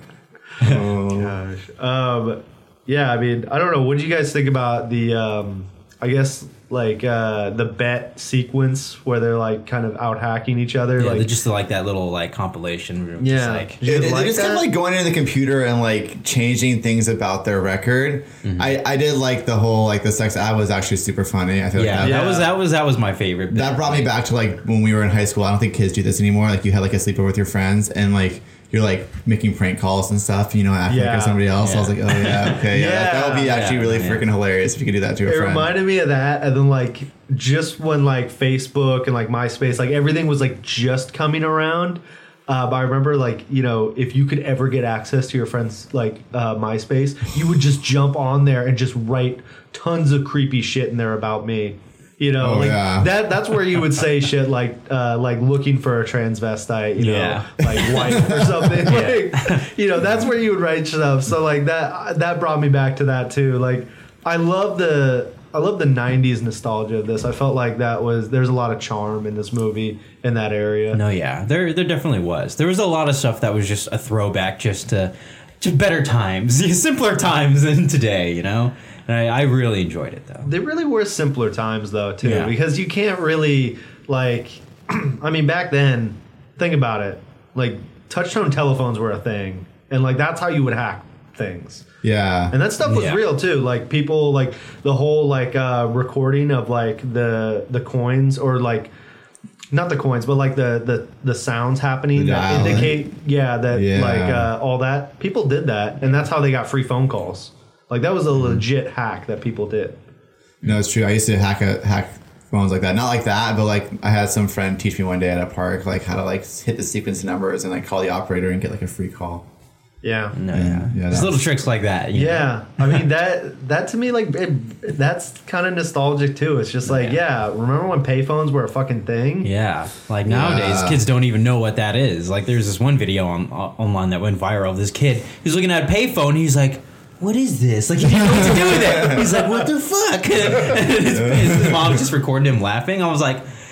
Gosh. Um, yeah, I mean, I don't know. What do you guys think about the, um, I guess, like uh, the bet sequence where they're like kind of out hacking each other? Yeah, like, they're just like that little like compilation. Yeah. Just like, You It, it, like they just kept that? like going into the computer and like changing things about their record. Mm-hmm. I, I did like the whole like the sex ad was actually super funny. I feel yeah, like that, that was that was that was my favorite. that brought me back to like when we were in high school. I don't think kids do this anymore. Like you had like a sleepover with your friends and like you're like making prank calls and stuff, you know, acting like Yeah. you're somebody else. I was Yeah. like, oh yeah, okay, yeah, that, that would be Yeah. actually Yeah, really yeah. freaking hilarious if you could do that to a it friend. reminded me of that, and then like just when like Facebook and like MySpace, like everything was like just coming around. Uh, but I remember, like, you know, if you could ever get access to your friend's like uh, MySpace, you would just jump on there and just write tons of creepy shit in there about me. You know, Oh, like yeah. that. That's where you would say shit like, uh, like looking for a transvestite. You know, Yeah. like wife or something. Like, you know, that's where you would write stuff. So like that. That brought me back to that too. Like, I love the. I love the nineties nostalgia of this. I felt like that was there's a lot of charm in this movie in that area. No, yeah, there there definitely was. There was a lot of stuff that was just a throwback, just to, to better times, simpler times than today. You know, and I, I really enjoyed it though. They really were simpler times though too, Yeah. because you can't really like. I mean, back then, think about it. Like touch-tone telephones were a thing, and like that's how you would hack things. yeah, And that stuff was Yeah. real too. Like people, like the whole like uh, recording of like the the coins or like not the coins, but like the the, the sounds happening The that dial-in. indicate, yeah, that Yeah. like uh, all that. People did that, and that's how they got free phone calls. Like that was a legit hack that people did. no, it's true. I used to hack a hack phones like that, not like that, but like I had some friend teach me one day at a park like how to like hit the sequence of numbers and like call the operator and get like a free call. Yeah. No, yeah, yeah, just that- little tricks like that. you know? Yeah, I mean that that to me like it, that's kind of nostalgic too. It's just like yeah. remember when payphones were a fucking thing? Yeah, like nowadays, Yeah. kids don't even know what that is. Like, there's this one video on uh, online that went viral of this kid. He's looking at a payphone. He's like, "What is this?" Like, he didn't know what to do with it. He's like, "What the fuck?" And his, his mom just recorded him laughing. I was like,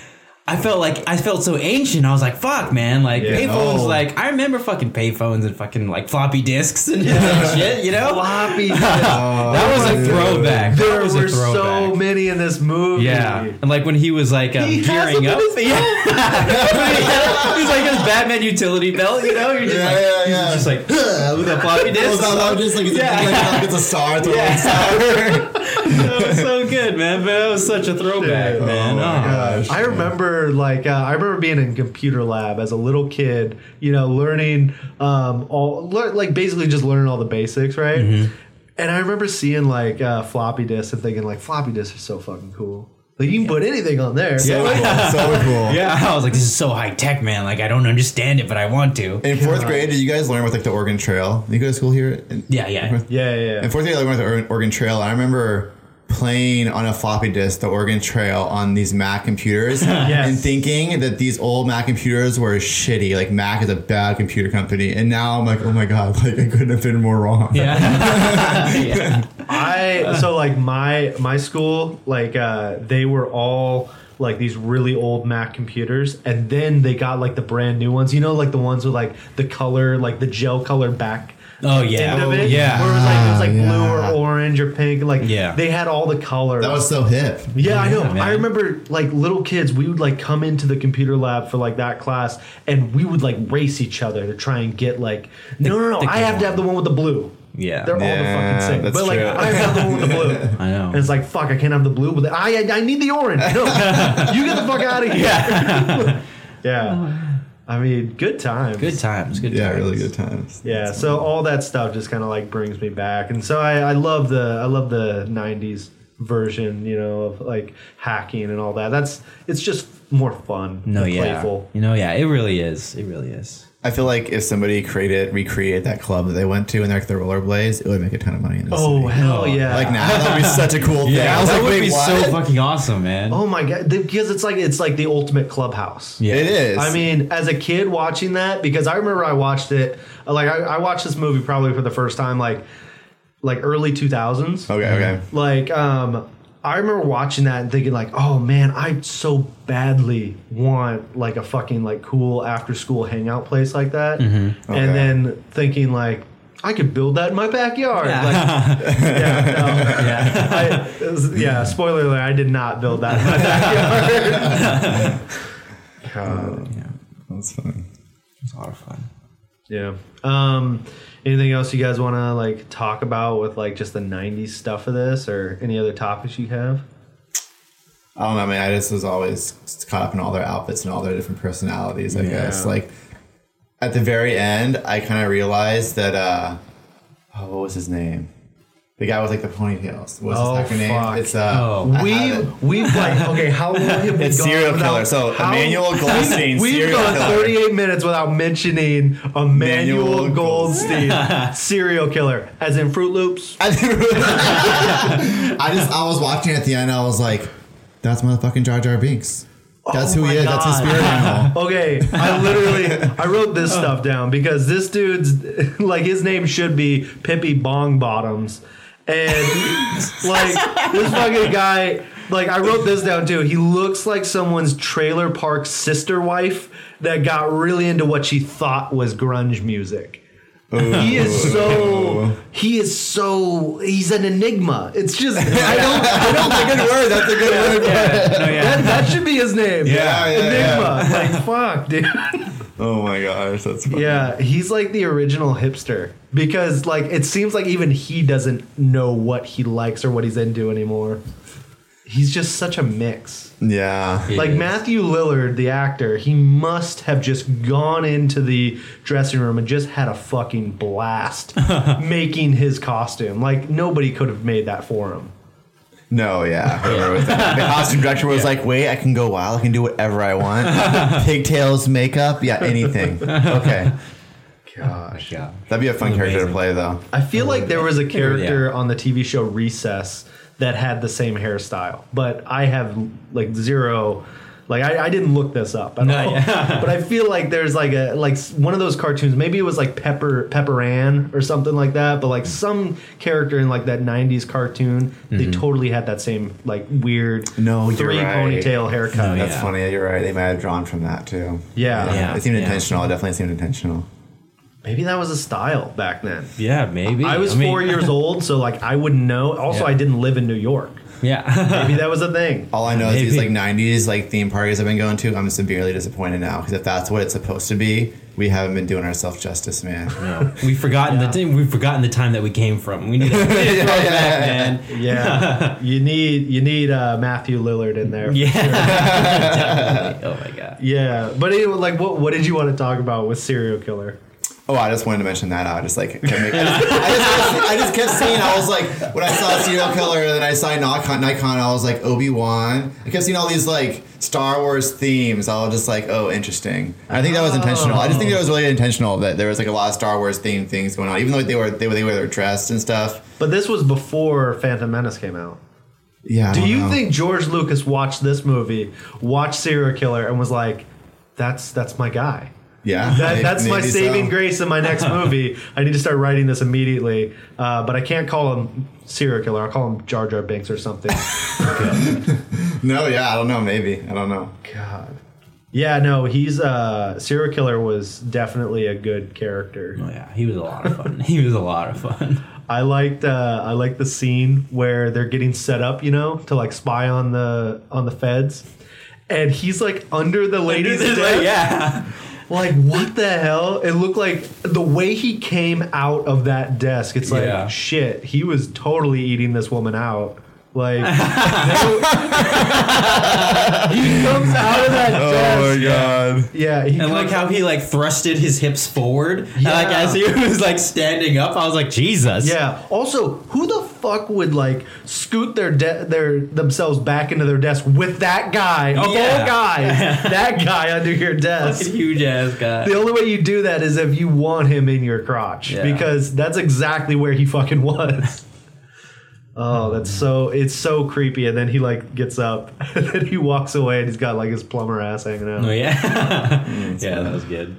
I felt like I felt so ancient. I was like, "Fuck, man!" Like Yeah. payphones. Oh. Like I remember fucking payphones and fucking like floppy disks and shit. You know, Floppy. that was a throwback. There that was were a throwback. so many in this movie. Yeah, and like when he was like um, He has gearing them up, in his yeah, he's like his Batman utility belt. You know, you're just Yeah, like, yeah, he's yeah. just like with a floppy disk. Well, that was just like it's, Yeah. like, like it's a star. It's a Yeah. star. That was so good, man. But that was such a throwback, Dude. man. Oh my Oh. gosh. I remember like uh, I remember being in computer lab as a little kid, you know, learning um, all lear- like basically just learning all the basics, right? Mm-hmm. And I remember seeing like uh, floppy disks and thinking like floppy disks are so fucking cool. Like you can put anything on there. So cool. So cool. Yeah, I was like, this is so high tech, man. Like, I don't understand it, but I want to. In fourth grade, did you guys learn with like the Oregon Trail? Did you go to school here? In, Yeah, yeah. Yeah, yeah, yeah. In fourth grade, I learned with the Oregon- Oregon Trail. I remember playing on a floppy disk the Oregon Trail on these Mac computers Yes. and thinking that these old Mac computers were shitty. Like Mac is a bad computer company. And now I'm like, oh my God, like I couldn't have been more wrong. Yeah. yeah. I so like my my school like uh, they were all like these really old Mac computers, and then they got like the brand new ones. You know, like the ones with like the color, like the gel color back. Oh, yeah. End of Oh, it, yeah. where it was like it was like Yeah. blue or orange or pink. Like Yeah. they had all the colors. That was so hip. Yeah, I know. Yeah, man. I remember like little kids, we would like come into the computer lab for like that class, and we would like race each other to try and get like, no, no, no, the I have good to have the one with the blue. Yeah. They're all Yeah, the fucking same. that's But like, true. I have the one with the blue. I know. And it's like, fuck, I can't have the blue, but I, I, I need the orange. No, you get the fuck out of here. Yeah. yeah. I mean, good times. Good times. Good Yeah, times. really good times. Yeah. So all that stuff just kind of like brings me back, and so I, I love the I love the nineties version, you know, of like hacking and all that. That's it's just more fun. No, and yeah. playful. You know, yeah, it really is. It really is. I feel like if somebody created, recreated that club that they went to and they're like the rollerblades, it would make a ton of money in the Oh city. hell yeah! Like now, that would be such a cool thing. Yeah, I was that like, would wait, be what? so fucking awesome, man. Oh my god! Because it's like it's like the ultimate clubhouse. Yeah. It is. I mean, as a kid watching that, because I remember I watched it. Like I, I watched this movie probably for the first time, like like early two thousands. okay, okay. Like, um, I remember watching that and thinking, like, oh man, I so badly want like a fucking like cool after school hangout place like that. Mm-hmm. Okay. And then thinking like, I could build that in my backyard. Yeah. Like, yeah, no. Yeah. I, it was- yeah, spoiler alert, I did not build that in my backyard. God, Yeah. That's fun. It's a lot of fun. yeah. Um, anything else you guys want to like talk about with like just the nineties stuff of this, or any other topics you have? I don't know, man. I just was always caught up in all their outfits and all their different personalities, I Yeah. guess. Like, at the very end, I kind of realized that, uh, oh, what was his name? The guy with like the ponytails. What's Oh, his second name? fuck. It's, uh, Oh. I have it. We've we've like okay, how long have we It's gone serial without- killer. So, how- Emmanuel Goldstein, We've serial gone killer. thirty-eight minutes without mentioning Emmanuel Emmanuel Goldstein, serial killer, as in Fruit Loops. I didn't really- I just, I was watching it at the end, I was like, that's motherfucking Jar Jar Binks. That's Oh who he my is. That's his God. spirit animal. Okay, I literally I wrote this stuff down because this dude's like his name should be Pippi Bong Bottoms, and like this fucking guy. Like I wrote this down too. He looks like someone's trailer park sister wife that got really into what she thought was grunge music. He is so. He is so. He's an enigma. It's just. I don't. I don't That's a good word. That's a good word. No, yeah. that, that should be his name. Yeah, yeah, Enigma. Like fuck, dude. Oh my gosh, that's funny. Yeah, he's like the original hipster because like it seems like even he doesn't know what he likes or what he's into anymore. He's just such a mix. Yeah. It Like is. Matthew Lillard, the actor, he must have just gone into the dressing room and just had a fucking blast making his costume. Like nobody could have made that for him. No, yeah. Whoever was that. The costume director was like, wait, I can go wild. I can do whatever I want. Pigtails, makeup, yeah, anything. Okay. Gosh. Yeah. That'd be a fun character to Amazing. play, though. I feel like there was a character Yeah. on the T V show Recess that had the same hairstyle, but I have like zero Like I, I didn't look this up at No, all, yeah. but I feel like there's like a like one of those cartoons. Maybe it was like Pepper Pepper Ann or something like that. But like some character in like that nineties cartoon, Mm-hmm. they totally had that same like weird No, you're three right. ponytail haircut. No, That's Yeah. funny. You're right. They might have drawn from that too. Yeah. Yeah. It seemed Yeah. intentional. It definitely seemed intentional. Maybe that was a style back then. Yeah, maybe. I was mean- four years old, so like I wouldn't know. Also, Yeah. I didn't live in New York. Yeah. Maybe that was a thing. All I know is these Maybe. like nineties like theme parties I've been going to. I'm severely disappointed now because if that's what it's supposed to be, we haven't been doing ourselves justice, man. No, we've forgotten Yeah. the time. We've forgotten the time that we came from. We need to, we need to throw it back, man. Yeah, you need you need uh, Matthew Lillard in there. Yeah. Definitely. Oh my god. Yeah, but anyway, like, what what did you want to talk about with serial killer? Oh, I just wanted to mention that. I just like kept making, I, just, I, just, I just kept seeing. I was like, when I saw serial killer, and then I saw Nikon. Nikon I was like Obi-Wan. I kept seeing all these like Star Wars themes. I was just like, oh, interesting. I think that was intentional. I just think it was really intentional that there was like a lot of Star Wars themed things going on, even though they were they were they were dressed and stuff. But this was before Phantom Menace came out. Yeah. I Do don't you know. think George Lucas watched this movie, watched Serial Killer, and was like, "That's that's my guy. Yeah. That, maybe- that's my maybe saving so. grace in my next movie. I need to start writing this immediately." Uh, but I can't call him Serial Killer. I'll call him Jar Jar Binks or something. No, yeah, I don't know. Maybe I don't know. God. Yeah, no, he's uh Serial Killer was definitely a good character. Oh yeah, he was a lot of fun. He was a lot of fun. I liked uh I liked the scene where they're getting set up, you know, to like spy on the on the feds. And he's like under the lady's desk. Yeah. Like, what the hell? It looked like the way he came out of that desk. It's like, Yeah. shit, he was totally eating this woman out. Like, he comes out of that desk. god. Yeah, he And comes like how he like thrusted his hips forward, and like Yeah. as he was like standing up, I was like, Jesus. Yeah. Also, who the fuck would like scoot their de- their themselves back into their desk with that guy of Yeah. all guys, that guy under your desk? Fucking huge ass guy. The only way you do that is if you want him in your crotch, Yeah. because that's exactly where he fucking was. Oh, that's so it's so creepy. And then he like gets up and then he walks away and he's got like his plumber ass hanging out. Oh yeah. Yeah, that was good.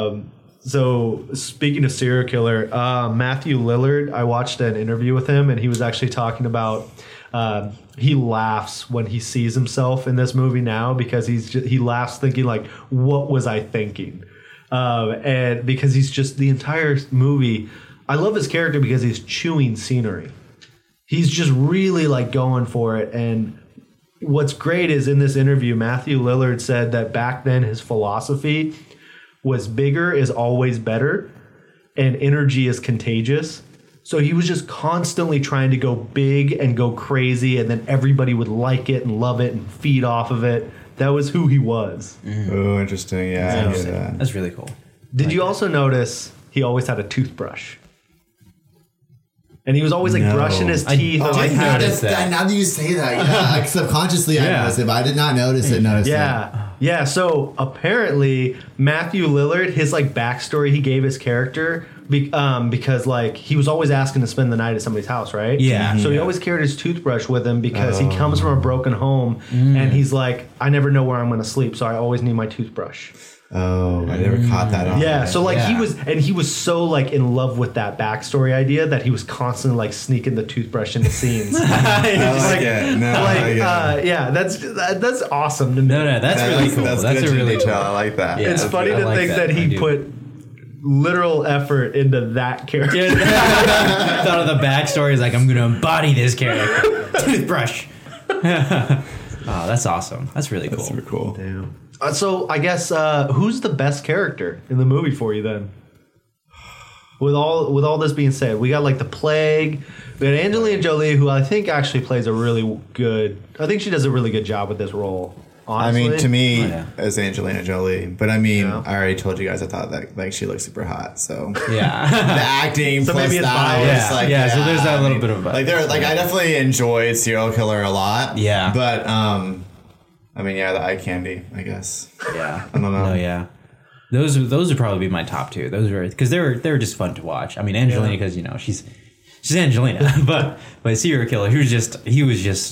So speaking of serial killer, uh, Matthew Lillard, I watched an interview with him and he was actually talking about uh, he laughs when he sees himself in this movie now because he's just, he laughs thinking like, what was I thinking? Um, and because he's just the entire movie. I love his character because he's chewing scenery. He's just really like going for it. And what's great is in this interview, Matthew Lillard said that back then his philosophy was bigger is always better and energy is contagious. So he was just constantly trying to go big and go crazy, and then everybody would like it and love it and feed off of it. That was who he was. Oh, interesting. Yeah, I hear that. That's really cool. Did you also notice he always had a toothbrush? And he was always like No. brushing his I- teeth. oh, and, I like, noticed noticed that. Now that you say that, yeah, like subconsciously I Yeah. noticed it, but I did not notice it. Notice it. Yeah. Yeah. So apparently, Matthew Lillard, his like backstory he gave his character, be, um, because like he was always asking to spend the night at somebody's house, right? Yeah. So he Yeah. always carried his toothbrush with him because he comes from a broken home, and he's like, I never know where I'm going to sleep, so I always need my toothbrush. Oh, I never caught that on. Yeah. there. So like he Yeah. was, and he was so like in love with that backstory idea that he was constantly like sneaking the toothbrush into scenes. I like like- it. No, I like, like it. uh, yeah, that's that, that's awesome to me. No, no, that's, That's- really cool. That's, That's, good a to really detail. cool. I like that. Yeah. It's That's funny good. I to like think that. that, I he do. put literal effort into that character. Yeah. Thought of the backstory is like, I'm going to embody this character. Toothbrush. Oh, that's awesome. That's really cool. Super cool. Damn. Uh, so I guess uh, who's the best character in the movie for you then? With all with all this being said, we got like the Plague. We got Angelina Jolie, who I think actually plays a really good. I think she does a really good job with this role. I Honestly. mean, to me, Oh, yeah. as Angelina Jolie, but I mean, Yeah. I already told you guys I thought that like she looked super hot. So the Yeah. acting, So plus maybe it's that, I was biased. just like, Yeah, so there's that I little mean, bit of a- like there, like I definitely enjoyed Serial Killer a lot. Yeah. but um, I mean, yeah, the eye candy, I guess. Yeah. I don't know. No, yeah. Those those would probably be my top two. Those were because they were they were just fun to watch. I mean, Angelina because you know she's she's Angelina, but but serial killer. He was just he was just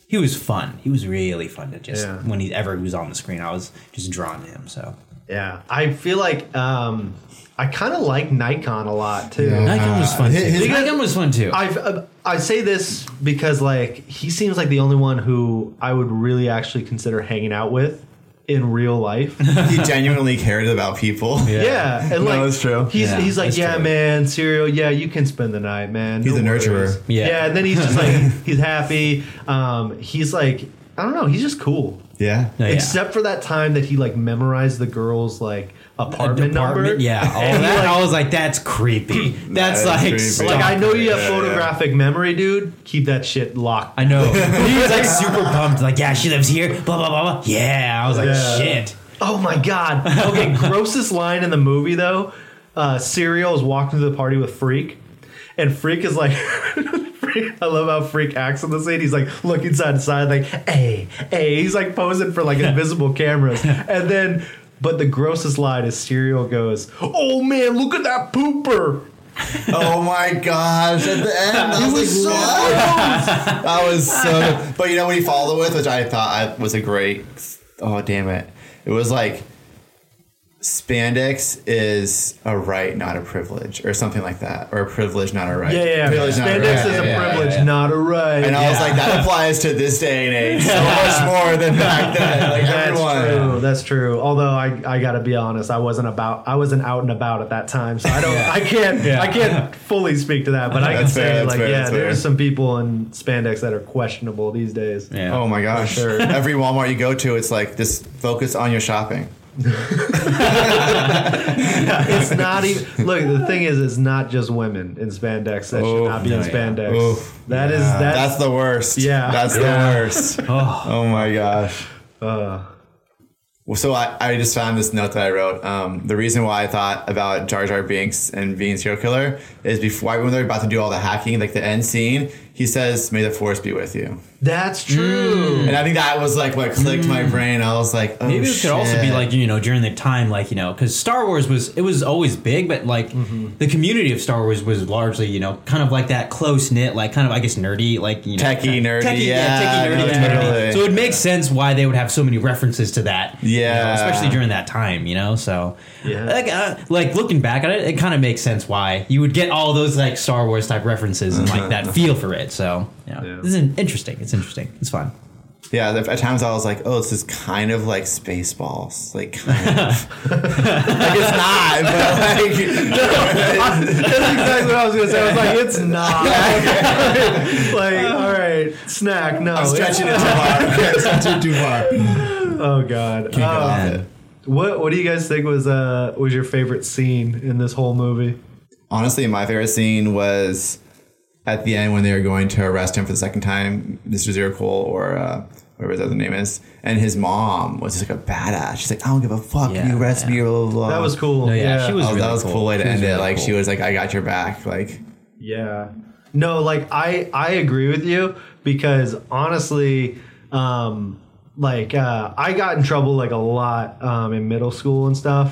he was fun. He was really fun to just Yeah. when he ever was on the screen. I was just drawn to him. So Yeah, I feel like um, I kind of like Nikon a lot too. Yeah. Nikon was fun. his- too. his- Nikon was fun too. I've uh, I say this because like he seems like the only one who I would really actually consider hanging out with in real life. He genuinely cared about people. Yeah, and No, like that's true. He's Yeah, he's like, that's yeah, true. man, Serial, yeah, you can spend the night, man. He's no a nurturer. worries." Yeah. yeah, and then he's just like he's happy. Um, he's like I don't know, he's just cool. Yeah. No, yeah. Except for that time that he like memorized the girl's like apartment, number. Yeah, all And he, that. like- I was like, that's creepy. That's is like, creepy. stop Like I know you have Yeah, yeah. photographic memory, dude. Keep that shit locked. I know. He was like super pumped. Like, yeah, she lives here. Blah blah blah blah. Yeah, I was like, Yeah. shit. Oh my god. Okay, grossest line in the movie though. Uh, Serial is walking to the party with Freak, and Freak is like, Freak, I love how Freak acts in the scene. He's like looking side to side, like, hey, hey. He's like posing for like invisible cameras, and then, but the grossest line is Serial goes, "Oh man, look at that pooper." Oh my gosh! At the end, I was, like, what? That was so. But you know what he followed with, which I thought I, was a great. Oh damn it! It was like spandex is a right, not a privilege, or something like that, or a privilege, not a right. Yeah, yeah. Privilege, not a Spandex right. is a Yeah, yeah, privilege, yeah. not a right. And I was like, that applies to this day and age so much more than back then. Like That's everyone. true. That's true. Although I, I gotta be honest, I wasn't about I wasn't out and about at that time, so I don't I can't I can't fully speak to that. But I can That's say fair, that's like fair, yeah, that's fair. there's some people in spandex that are questionable these days. Yeah. Oh my gosh! sure. Every Walmart you go to, it's like this. Focus on your shopping. It's not even look. The thing is, it's not just women in spandex that Oh, should not be in no, yeah. spandex. Oh, That is That's, that's, the worst. Yeah. That's the Yeah. worst. Oh. my gosh. uh, Well, so I, I just found this note that I wrote. Um, the reason why I thought about Jar Jar Binks and being a serial killer is before when they're about to do all the hacking, like the end scene, he says, "May the force be with you." that's true. And I think that was like what clicked my brain. I was like, oh, Maybe it could also be shit. like, you know, during the time, like, you know, because Star Wars was, it was always big, but like the community of Star Wars was largely, you know, kind of like that close knit, like kind of, I guess, nerdy, like, you know. Techie, nerdy, techie, yeah, techie, nerdy no, community. totally. So it makes sense why they would have so many references to that. you Yeah. know, especially during that time, you know, so. Yeah. Like, uh, like looking back at it, it kind of makes sense why you would get all those like Star Wars type references and like that feel for it. So, you know, Yeah. this is interesting. It's interesting. It's fun. Yeah, at times I was like, oh, this is kind of like Spaceballs. Like, kind of. like it's not, but like. That's exactly what I was gonna say. I was like, it's not. Like, all right, snack. No, I'm it's stretching it too far. Okay, stretching too far. Oh god. Can't get Uh, off it. what What do you guys think was uh was your favorite scene in this whole movie? Honestly, my favorite scene was at the end when they were going to arrest him for the second time, Mister Zero Cole or uh, whatever his other name is, and his mom was just like a badass. She's like, I don't give a fuck. Yeah, you arrest yeah. me, blah blah blah. That was cool. No, yeah, she was Oh, really that was a cool. cool way to She was end it. really Like she cool. was like, I got your back. Like Yeah. No, like I I agree with you because honestly, um, like uh, I got in trouble like a lot um, in middle school and stuff,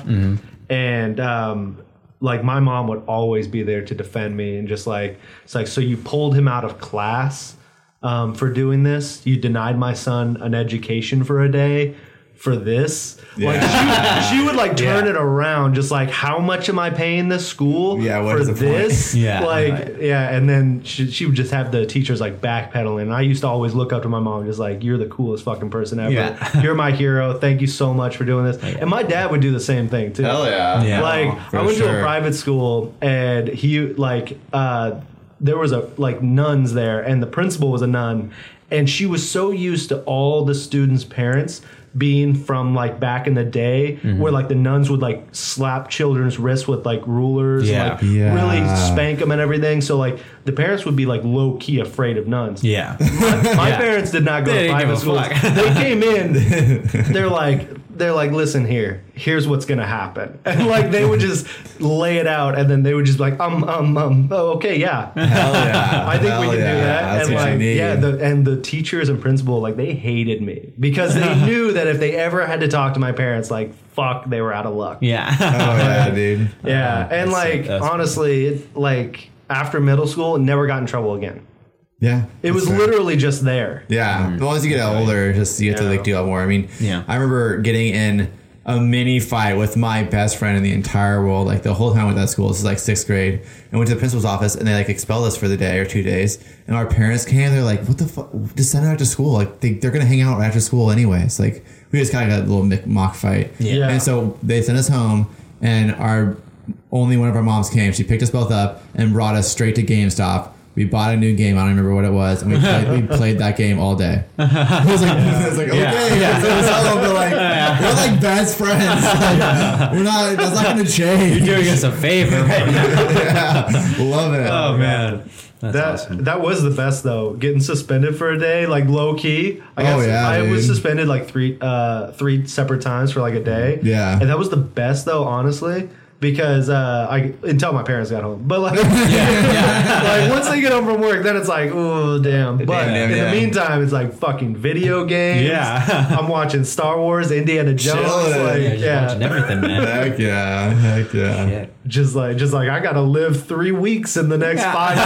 and um, like my mom would always be there to defend me and just like it's like so you pulled him out of class um, for doing this. You denied my son an education for a day for this. Like she, she would like turn Yeah. it around, just like how much am I paying this school Yeah, what for is the point? this? Yeah, like right. yeah, and then she, she would just have the teachers like backpedaling. And I used to always look up to my mom, just like, "You're the coolest fucking person ever. Yeah. You're my hero. Thank you so much for doing this." And my dad would do the same thing too. hell yeah, Yeah. Like for I went to sure. a private school, and he like uh, there was a like nuns there, and the principal was a nun, and she was so used to all the students' parents being from like back in the day where like the nuns would like slap children's wrists with like rulers Yeah. and like Yeah. really spank them and everything. So like the parents would be like low key afraid of nuns. Yeah. My Yeah. parents did not go They to didn't give private a schools. fuck. They came in. They're like, they're like, listen here. Here's what's gonna happen, and like they would just lay it out, and then they would just be like, um, um, um. Oh, okay, yeah. hell yeah. I think we Hell can yeah. do that. That's and what like, you need. yeah, the, and the teachers and principal, like, they hated me because they knew that if they ever had to talk to my parents, like, fuck, they were out of luck. Yeah. oh yeah, dude. Yeah, and that's- like that's- honestly, it, like after middle school, never got in trouble again. Yeah. It was fair. literally just there. Yeah. Mm. Well, as you get older, just you have Yeah. to like do a lot more. I mean, Yeah. I remember getting in a mini fight with my best friend in the entire world, like the whole time I went to that school. This is like sixth grade. And went to the principal's office and they like expelled us for the day or two days. And our parents came. They're like, "What the fuck? Just send her after school. Like they, they're gonna hang out after school anyways." Like we just kind of got a little mock fight. Yeah. And so they sent us home, and our only one of our moms came. She picked us both up and brought us straight to GameStop. We bought a new game. I don't remember what it was, and we played, we played that game all day. I was like, I was like, okay, Yeah. yeah. So it's all over, like, we're like best friends. Like, we're not. That's not going to change. You're doing us a favor right now. Yeah, love it. Oh man, that's That awesome. that was the best though. Getting suspended for a day, like low key. I Oh, guess yeah, I was dude. suspended like three uh three separate times for like a day. Yeah. And that was the best though, honestly. Because uh, I until my parents got home, but like, like once they get home from work, then it's like, oh damn. But Damn, in yeah. the meantime, it's like fucking video games. Yeah. I'm watching Star Wars, Indiana Jones. Chilling. Like, Yeah, just yeah, watching everything, man. Heck yeah, heck yeah. Shit. just like just like I gotta live three weeks in the next five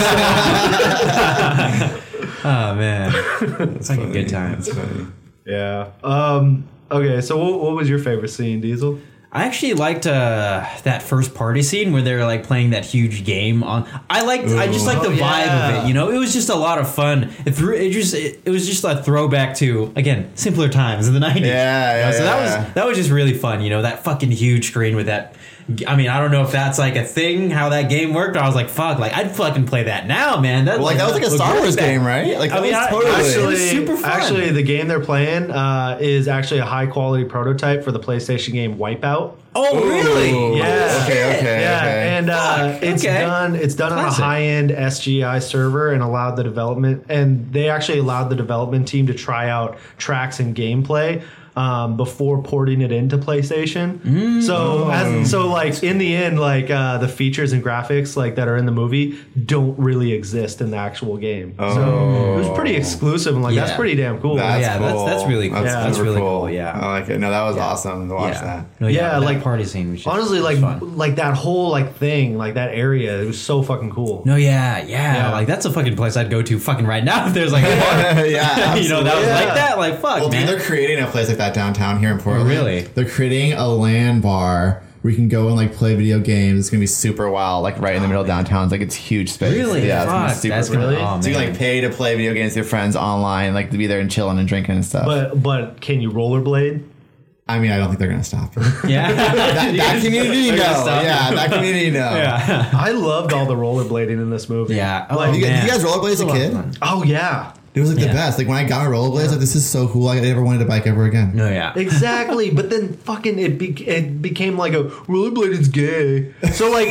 hours. Oh man, it's like a good time. Yeah. Um. Okay. So, what, what was your favorite scene, Diesel? I actually liked uh, that first party scene where they were like playing that huge game on. I liked. I just liked the Oh, vibe yeah. of it. You know, it was just a lot of fun. It threw. It just. It, it was just a throwback to again simpler times in the nineties. Yeah, yeah, So that yeah. was that was just really fun. You know, that fucking huge screen with that. I mean, I don't know if that's like a thing how that game worked. But I was like, fuck, like I'd fucking play that now, man. That, Well, like that was like a Star Wars back. game, right? Like I that mean, was I- totally. actually- Actually, was super fun. actually, the game they're playing uh, is actually a high quality prototype for the PlayStation game Wipeout. Oh, really? Ooh. Yeah. Okay. Okay. Yeah, okay. and uh, Fuck, it's okay. done. It's done Classic. on a high-end S G I server, and allowed the development. And they actually allowed the development team to try out tracks and gameplay um, before porting it into PlayStation. Mm. So, as, so like in the end, like uh, the features and graphics like that are in the movie don't really exist in the actual game. So it was pretty exclusive, and like that's Yeah. pretty damn cool. That's yeah, that's- cool. that's really cool. Yeah. That's super really cool, yeah. I like it. No, that was awesome to watch yeah. that. No, Yeah, that like, party scene. Was just, Honestly, like was fun. like that whole like thing, like that area, it was so fucking cool. No, yeah, yeah, Yeah. like that's a fucking place I'd go to fucking right now if there's like a bar. Yeah, you know, that was absolutely. like that, like fuck, Well, dude, man. they're creating a place like that downtown here in Portland. Really? They're creating a LAN bar where you can go and like play video games. It's gonna be super wild, like right in the middle of downtown. It's like it's huge space. Really? Yeah, it's gonna be Fuck, super that's gonna- cool. oh, So you can man. like pay to play video games with your friends online, like to be there and chilling and drinking and stuff. But but can you rollerblade? I mean, I don't think they're gonna stop it. yeah, that, that community, no. They're gonna stop Yeah, it. that community, no. yeah, I loved all the rollerblading in this movie. yeah. Oh, Like, You, guys- man. you guys rollerblade as a kid? Oh yeah. It was like the Yeah. best. Like when I got my rollerblades, like this is so cool. I never wanted to bike ever again. No, yeah. Exactly, but then fucking it be- it became like a rollerblading's gay. So like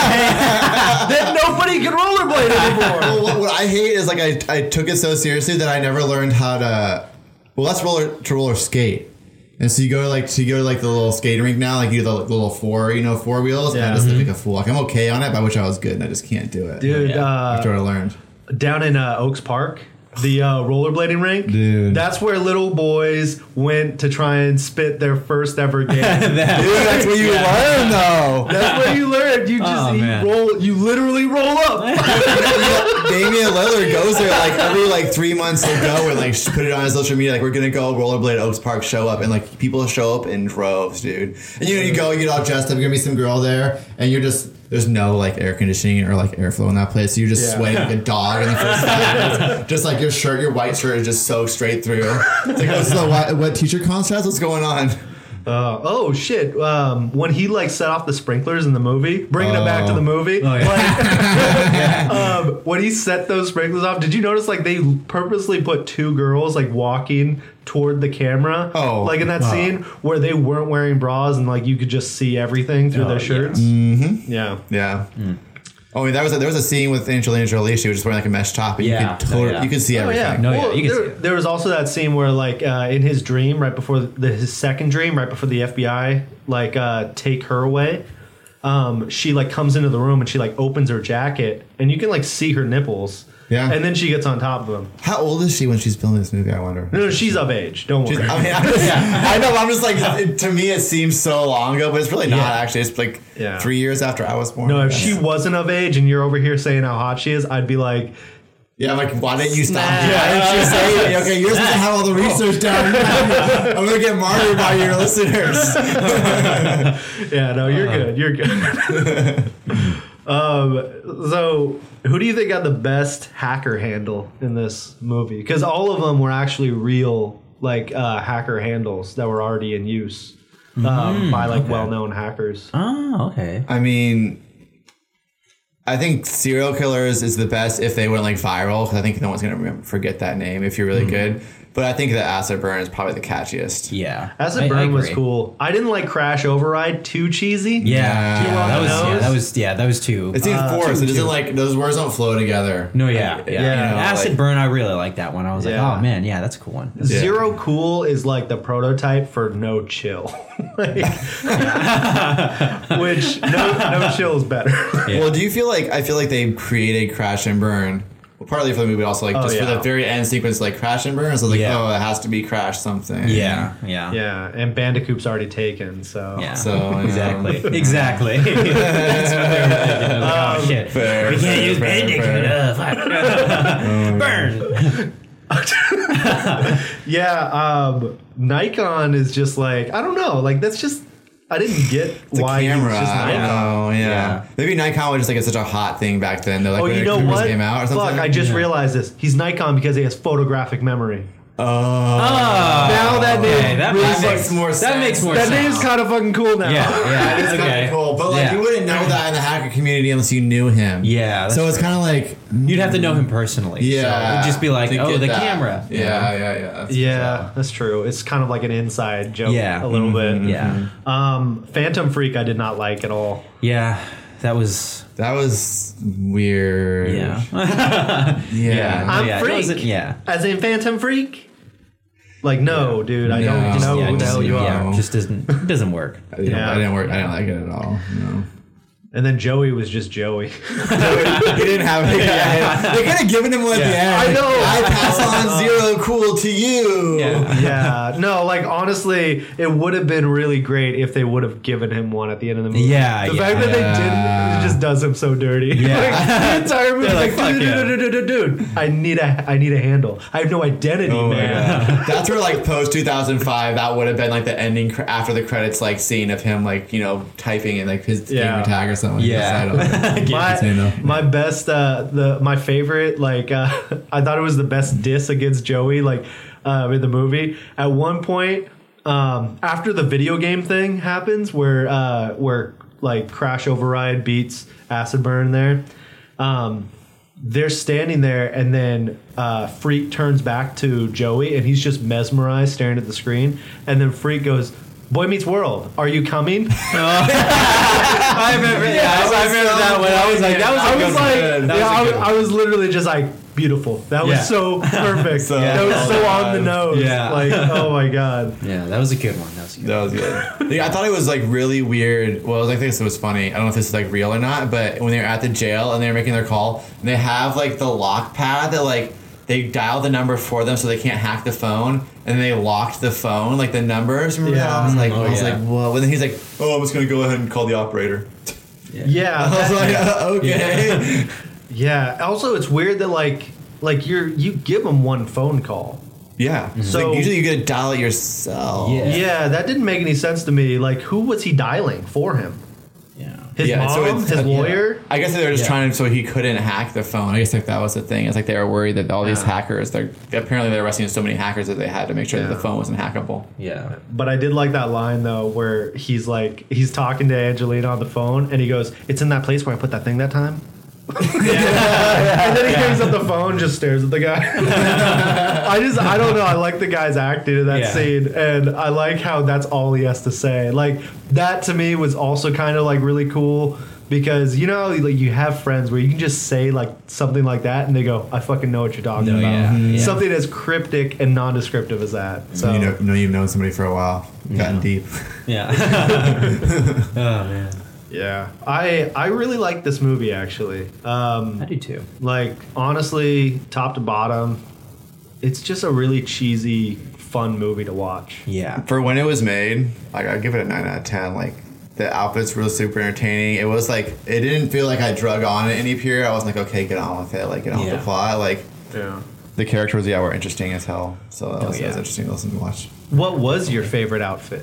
Yeah. then nobody can rollerblade anymore. Well, what, what I hate is like I, I took it so seriously that I never learned how to. Well, that's roller to roller skate. And so you go to like so you go to like the little skating rink now, like you do the little four, you know, four wheels, and I Yeah. just look like a fool. Like I'm okay on it, but I wish I was good, and I just can't do it. Dude, Yeah. uh, After I learned. down in uh, Oaks Park, the uh, rollerblading rink. Dude. That's where little boys went to try and spit their first ever game. Dude, that's where you learn though. That's where you learn. You just Oh, you man. roll. You literally roll up. Damian Lillard goes there like every like three months. He'll go and like put it on his social media. Like we're gonna go rollerblade at Oaks Park. Show up and like people show up in droves, dude. And you know you go, you get all dressed up. You're gonna be some girl there, and you're just there's no like air conditioning or like airflow in that place. So you're just Yeah. sweating like a dog in the first five minutes. Just like your shirt, your white shirt is just soaked straight through. It's like this is a what, what teacher contest? What's going on? Uh, oh shit! Um, when he like set off the sprinklers in the movie, bringing it back to the movie, Oh, yeah. like, um, when he set those sprinklers off, did you notice like they purposely put two girls like walking toward the camera, Oh. like in that scene where they weren't wearing bras and like you could just see everything through Oh, their yeah. shirts? Mm-hmm. Yeah. Yeah. Oh, I mean, there was a, there was a scene with Angelina Jolie. She was just wearing like a mesh top, and Yeah. you could totally, Oh, yeah. you could see Oh everything. yeah, No, yeah, well, you can there, see it. there was also that scene where, like, uh, in his dream, right before the, his second dream, right before the F B I like uh, take her away, um, she like comes into the room and she like opens her jacket and you can like see her nipples. Yeah. and then she gets on top of him. How old is she when she's filming this movie? I wonder. No, no, she's of age. Don't worry. I mean, I'm just, I know. I'm just like, it, to me, it seems so long ago, but it's really not. Yeah. Actually, it's like Yeah. three years after I was born. no, if Yeah. she wasn't of age and you're over here saying how hot she is, I'd be like, Yeah, I'm like, why didn't you stop? Why didn't you say it? Okay, you're supposed to have all the research done. I'm gonna get martyred by your listeners. Yeah, no, you're good. You're good. um, so, who do you think got the best hacker handle in this movie? Because all of them were actually real, like uh, hacker handles that were already in use um, mm, by like okay. well-known hackers. Oh, okay. I mean, I think Serial Killers is the best if they went like viral, because I think no one's gonna remember, forget that name if you're really mm. good. But I think that Acid Burn is probably the catchiest. Yeah, Acid I, Burn I was cool. I didn't like Crash Override, too cheesy. Yeah, yeah, that was, yeah that was yeah that was too. It's even uh, forced. It doesn't like those words don't flow together. No, yeah, like, yeah. yeah. You know, Acid like, Burn, I really like that one. I was yeah. like, oh man, yeah, that's a cool one. That's Zero yeah. Cool is like the prototype for No Chill, like, which no No Chill is better. Yeah. Well, do you feel like I feel like they created Crash and Burn? Well, partly for the movie, but also like oh, just yeah. for the very end sequence, like Crash and Burn. So like, yeah. oh, it has to be Crash something. Yeah, yeah, yeah. And Bandicoot's already taken, so yeah. So exactly, exactly. That's what they were thinking. Like, oh um, shit, fair, we can't fair, use Bandicoot. Burn. Yeah, um, Nikon is just like I don't know, like that's just. I didn't get it's why a camera. he was just Nikon. Oh, yeah. yeah. Maybe Nikon was just like such a hot thing back then. They're like, oh, you know what? Came out or something. Fuck, I just yeah. realized this. He's Nikon because he has photographic memory. Oh. Now that name okay, that really makes makes more sense. That makes more that sense. That name's kind of fucking cool now. Yeah, yeah, it's okay. kind of cool. But like, yeah. you wouldn't know that in the hacker community unless you knew him. Yeah. So it's kind of like you'd have to know him personally. Yeah. So it'd just be like, oh, the that. camera. Yeah, yeah, yeah. Yeah, that's, yeah that's true. It's kind of like an inside joke. Yeah. A little mm-hmm. bit. Yeah. Um, Phantom Freak, I did not like at all. Yeah. That was that was weird. Yeah. yeah. yeah. I'm yeah. Freak. Yeah. As in Phantom Freak. Like no, dude, I no, don't just, know yeah, who the just, hell you yeah, are. Just doesn't doesn't work. I didn't, yeah. I didn't work. I didn't like it at all. No. And then Joey was just Joey. he didn't have it. Yeah. They could have given him one yeah. at the end. I know. I pass on Zero Cool to you. Yeah. yeah. No, like honestly, it would have been really great if they would have given him one at the end of the movie. Yeah. The yeah. fact that they didn't, it just does him so dirty. Yeah. Like, the entire movie, like, like, dude, yeah. dude, dude, dude, dude, dude, I need a, I need a handle. I have no identity, Oh man. That's where like post two thousand five, that would have been like the ending cr- after the credits, like scene of him like you know typing in like his Yeah. gamer tag or something. Yeah. My, my best, uh, the my favorite, like uh, I thought it was the best diss against Joey, like uh, in the movie. At one point, um, after the video game thing happens, where uh, where like Crash Override beats Acid Burn, there, um, they're standing there, and then uh, Freak turns back to Joey, and he's just mesmerized, staring at the screen, and then Freak goes, Boy Meets World, are you coming? I remember, yeah, yeah I, I remember so that one. I was like, that was, I a was good like, one. That yeah, was a I, good was, one. I was literally just like, beautiful. That was Yeah. so perfect. So that was so well on the nose. Yeah. Like, oh my god. Yeah, that was a good one. That was a good That was good. Yeah, I thought it was like really weird. Well, I think this was funny. I don't know if this is like real or not, but when they were at the jail and they were making their call, and they have like the lock pad that like they dial the number for them so they can't hack the phone, and they locked the phone, like the numbers. Remember Yeah. that? I was like, Oh, I was yeah. like, whoa. And then he's like, oh, I'm just gonna go ahead and call the operator. Yeah. Yeah. I was that- like, uh, okay. yeah. Also, it's weird that like like you're you give them one phone call. Yeah. So- So like, usually you gotta dial it yourself. Yeah. Yeah, that didn't make any sense to me. Like, who was he dialing for him? Yeah. His Yeah, so mom, it's- his yeah. lawyer. I guess they were just Yeah. trying to, so he couldn't hack the phone. I guess like that was the thing. It's like they were worried that all these Yeah. hackers, they're apparently they're arresting so many hackers that they had to make sure that Yeah. the phone wasn't hackable. Yeah. But I did like that line though, where he's like he's talking to Angelina on the phone, and he goes, "It's in that place where I put that thing that time." And then he hangs up the phone, just stares at the guy. I just, I don't know. I like the guy's acting in that Yeah. scene, and I like how that's all he has to say. Like that to me was also kind of like really cool because you know, like you have friends where you can just say like something like that, and they go, "I fucking know what you're talking No, about." yeah, yeah. Something as cryptic and non-descriptive as that. So You know, you know you've known somebody for a while, gotten Yeah. deep. Yeah. Oh man. yeah, I I really like this movie actually. Um, I do too. Like, honestly, top to bottom, it's just a really cheesy, fun movie to watch. Yeah. For when it was made, like I'd give it a nine out of ten. Like the outfits were super entertaining. It was like it didn't feel like I drug on at any period. I was like, okay, get on with it, like get on Yeah. with the plot. Like Yeah. the characters, yeah, were interesting as hell. So that, Oh, was, that yeah. was interesting to listen to watch. What was your favorite outfit?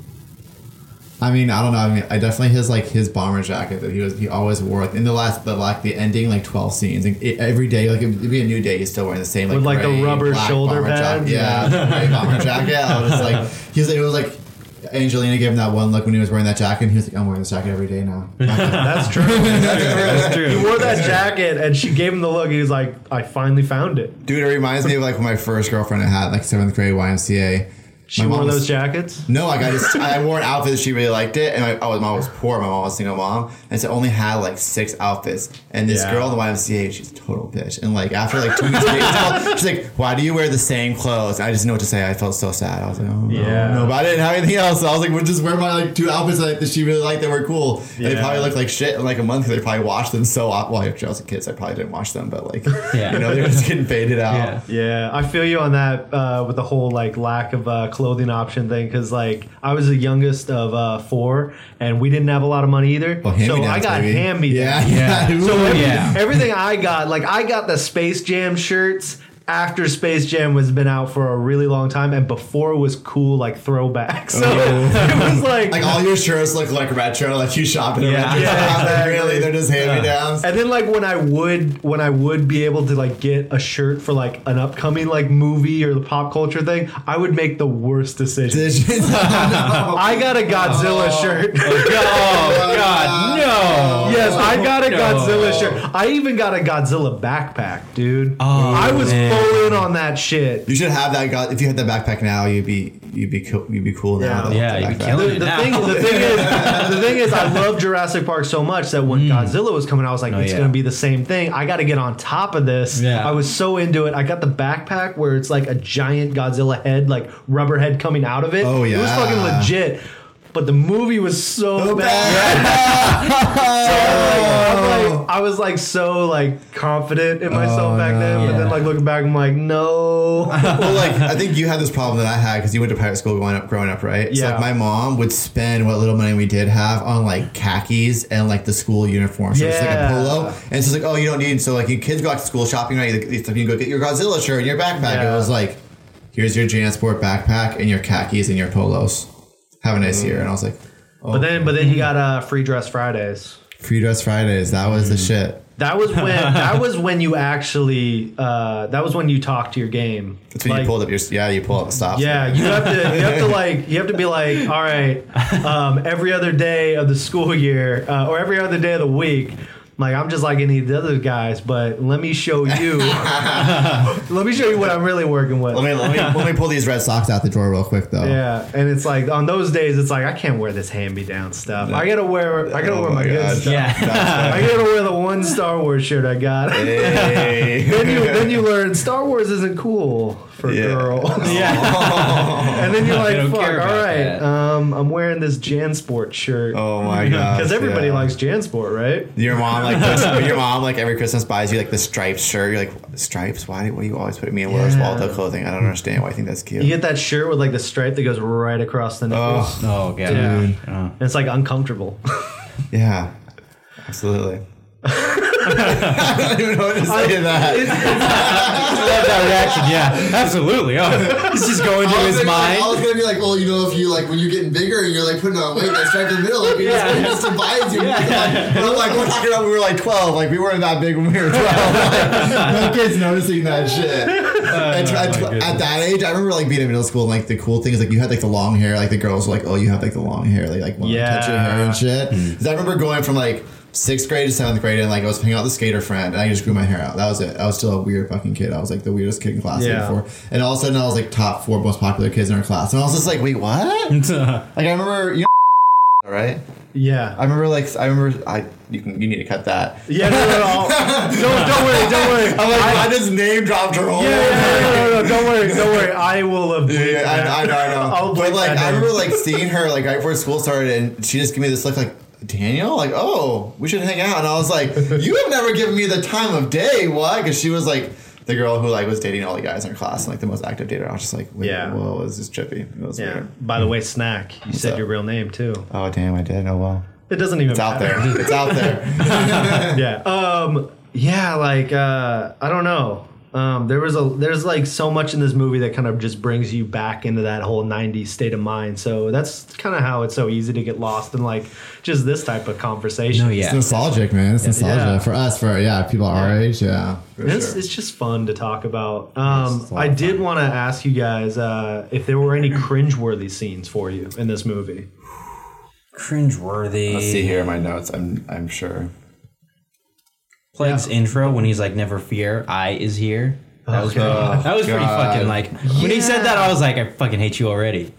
I mean, I don't know. I mean, I definitely his like his bomber jacket that he was he always wore like in the last the like the ending like twelve scenes like, it, every day like it'd be a new day he's still wearing the same like With, like, the gray, rubber black shoulder bomber jacket. pads? Yeah, the gray bomber jacket. I was like he was like it was like Angelina gave him that one look when he was wearing that jacket and he was like I'm wearing this jacket every day now. That's true. That's true. He wore that jacket and she gave him the look. He was like, I finally found it. Dude, it reminds me of like when my first girlfriend I had like seventh grade Y M C A. She My wore mom was- those jackets? No, like I just I wore an outfit that she really liked it, and I, I was mom was poor. My mom was a single mom, and so I only had like six outfits. And this Yeah. girl in the Y M C A, she's a total bitch. And like after like two weeks, later, she's like, "Why do you wear the same clothes?" And I just didn't know what to say. I felt so sad. I was like, "Oh no, Yeah. no," but I didn't have anything else. So I was like, "We'll just wear my like two outfits that she really liked that were cool." And they Yeah. probably looked like shit in like a month because they probably washed them so often. Well, actually, I was a kid, so I probably didn't wash them, but like, Yeah. you know, they were just getting faded out. Yeah. Yeah, I feel you on that uh, with the whole like lack of uh, clothing option thing because like I was the youngest of uh, four and we didn't have a lot of money either, Well, so hand-me-downs, I got baby. hand me Yeah, down. yeah. So Ooh, every- yeah. everything I got, like I got the Space Jam shirts after Space Jam was been out for a really long time and before it was cool like throwback. So it was like, Like all your shirts look like retro, like you shop in a Yeah. retro Yeah, shop, but exactly. really they're just hand me downs. and then like when I would when I would be able to like get a shirt for like an upcoming like movie or the pop culture thing, I would make the worst decisions. I got a Godzilla shirt. Oh God, no! Yes, I got a No. Godzilla shirt. I even got a Godzilla backpack, dude. Oh, I was man. full in on that shit. You should have that. God, if you had that backpack now, you'd be you'd be cool. You'd be cool now. Yeah. though, Yeah, with the you'd be backpack. killing The, it the now. thing, the thing is, the thing is, I love Jurassic Park so much that when Godzilla was coming, I was like, it's yeah. gonna be the same thing. I got to get on top of this. Yeah. I was so into it. I got the backpack where it's like a giant Godzilla head, like rubber head coming out of it. Oh, it was yeah. fucking legit. But the movie was so, So bad. bad. So, like, I'm like, I was like so like confident in myself Oh, back then, but no. then like looking back, I'm like, no. Well, like I think you had this problem that I had because you went to pirate school growing up. Growing up, right? So Yeah. like my mom would spend what little money we did have on like khakis and like the school uniform, so it's like a Yeah. polo. And so it's like, oh, you don't need. So like your kids go out to school shopping, right? You you can go get your Godzilla shirt and your backpack. Yeah. It was like, here's your JanSport backpack and your khakis and your polos. Have a nice year. And I was like, oh, But then, but then you got uh, free dress Fridays. free dress Fridays. That was the shit. That was when that was when you actually uh, that was when you talked to your game. That's when Like, you pulled up your yeah. You pull up the stops. Yeah, you have to you have to like you have to be like, all right, um, every other day of the school year uh, or every other day of the week. Like I'm just like any of the other guys, but let me show you. let me show you what I'm really working with. Let me let me let me pull these red socks out the drawer real quick though. Yeah, and it's like on those days, it's like I can't wear this hand-me-down stuff. I gotta wear, I gotta Oh wear my, my good God. stuff. Yeah. I gotta wear the one Star Wars shirt I got. Hey. then you, then you learn Star Wars isn't cool for Yeah. girls. Yeah. And then you're like, They don't fuck, care all about right, that. um, I'm wearing this JanSport shirt. Oh my god! Because everybody likes JanSport, right? Your mom like puts, your mom like every Christmas buys you like the striped shirt. You're like, stripes? Why do, what do you always put me in Where's Yeah. Waldo clothing? I don't understand why I think that's cute. You get that shirt with like the stripe that goes right across the nipples. Oh God. Yeah. Oh. And it's like uncomfortable. Yeah, absolutely. I don't even know what to say to that. Love that reaction. Yeah, absolutely. Oh, he's just going through I was, his gonna, mind. I was gonna be like, well, you know, if you like when you're getting bigger and you're like putting on weight, that stripe in the middle, like it just, it just divides you. But I'm like, we're talking about we were like twelve. Like we weren't that big when we were twelve. Like, no kids noticing that shit. And Oh, at, my at that age, I remember like being in middle school. And, like the cool thing is like you had like the long hair. Like the girls were like, oh, you have like the long hair. Like like want to touch your hair and shit. Because I remember going from like sixth grade to seventh grade, and like I was hanging out with a skater friend, and I just grew my hair out. That was it. I was still a weird fucking kid. I was like the weirdest kid in class Yeah. before. And all of a sudden, I was like top four most popular kids in our class, and I was just like, wait, what? Like I remember, you know, all right. Yeah. I remember like I remember I you can you need to cut that. Yeah, no, no, no. I'll- don't, don't worry, don't worry. I'm like I, just name dropped her whole. Yeah, yeah, yeah, no, no, no, don't worry, don't worry. I will have. Yeah, yeah, I, I know, I know. I'll but bleep like, that I in. remember like seeing her like right before school started, and she just gave me this look like, Daniel, like, oh, we should hang out. And I was like, you have never given me the time of day. Why? Because she was like, the girl who like was dating all the guys in her class and like the most active dater. I was just like, wait, Yeah. whoa, this is trippy. It was Yeah. weird. By the way, Snack, you said up? your real name too. Oh damn, I did. Oh well. It doesn't even It's out matter. there. It's out there. yeah. Um. Yeah. Like. Uh. I don't know. Um. There was a. There's like so much in this movie that kind of just brings you back into that whole nineties state of mind. So that's kind of how it's so easy to get lost in like just this type of conversation. No, yeah. It's nostalgic, man. It's nostalgia Yeah. for us. For yeah, people our age. Yeah. For It's, sure. it's just fun to talk about. Um, It's a lot I of did want to ask you guys uh, if there were any cringeworthy scenes for you in this movie. Cringeworthy. Let's see here in my notes. I'm I'm sure. Plague's intro when he's like, "Never fear, I is here." That was Okay. pretty, that was pretty God. fucking like when he said that, I was like, I fucking hate you already.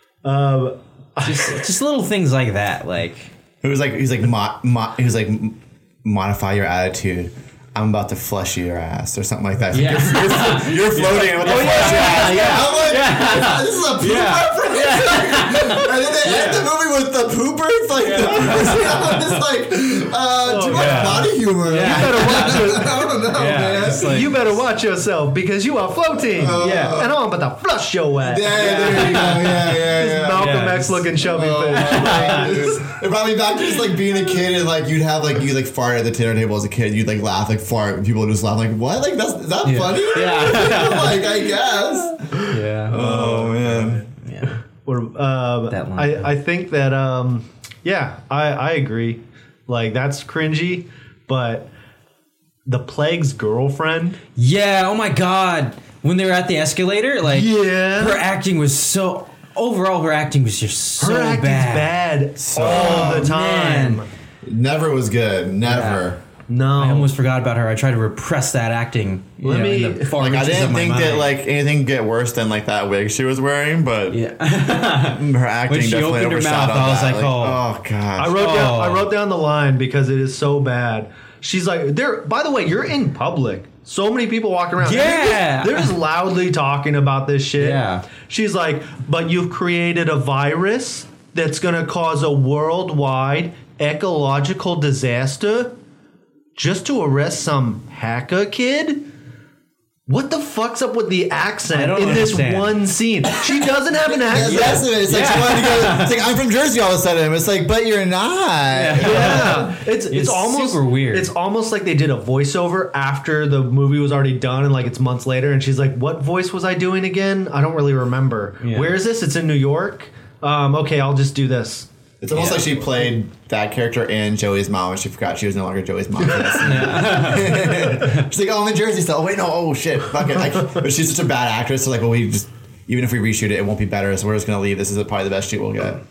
Um, Just just little things like that, like It was like he's like mo- mo- he was like m- modify your attitude. I'm about to flush your ass or something like that. Yeah. You're, you're, you're floating with the flush your ass. yeah. I'm like, this is a poop Yeah. reference. And then they end the movie with the poopers, like the poopers. It's like uh, too much yeah. body humor. you better watch it. I don't know, Yeah, man. just like- You better watch yourself because you are floating. yeah, and I'm about to flush your ass. Yeah, there you go. Yeah, yeah, yeah. Malcolm Yeah, X looking chubby Oh, face. my God. It brought me back to just like being a kid and like you'd have like you like fart at the dinner table as a kid. You'd like laugh like fart and people would just laugh like what? Like that's is that Yeah. funny? Yeah. Like I guess. yeah, Oh man. yeah. Or, um, That line. I, I think that um, yeah, I, I agree. Like that's cringy, but the Plague's girlfriend. Yeah, oh my god. When they were at the escalator, like Yeah. her acting was so overall her acting was just so Her acting's bad. bad, all the time. man. Never was good. Never. No, I almost forgot about her. I tried to repress that acting. You Let know, me- in the far Like I reaches of didn't my think that mind. like anything get worse than like that wig she was wearing, but yeah. her acting When she definitely opened her mouth, overshadowed I was that. like, oh. god. I wrote down. I Oh. wrote down the line because it is so bad. She's like, "There." By the way, you're in public. So many people walking around. Yeah. they're just loudly talking about this shit. Yeah. She's like, "But you've created a virus that's gonna cause a worldwide ecological disaster just to arrest some hacker kid." What the fuck's up with the accent I don't in understand. this one scene? She doesn't have an Yeah, accent. that's it. It's like she wanted to go. It's like I'm from Jersey all of a sudden. It's like, but you're not. Yeah, it's, it's It's almost super weird. It's almost like they did a voiceover after the movie was already done, and like it's months later, and she's like, "What voice was I doing again? I don't really remember. Yeah. Where is this? It's in New York. Um, okay, I'll just do this." It's almost Yeah. like she played that character in Joey's mom and she forgot she was no longer Joey's mom. She's like, oh, I'm in Jersey still. Oh, wait, no. Oh, shit. Fuck it. Like, but she's such a bad actress. So, like, well, we just, even if we reshoot it, it won't be better. So we're just going to leave. This is probably the best shoot we'll get.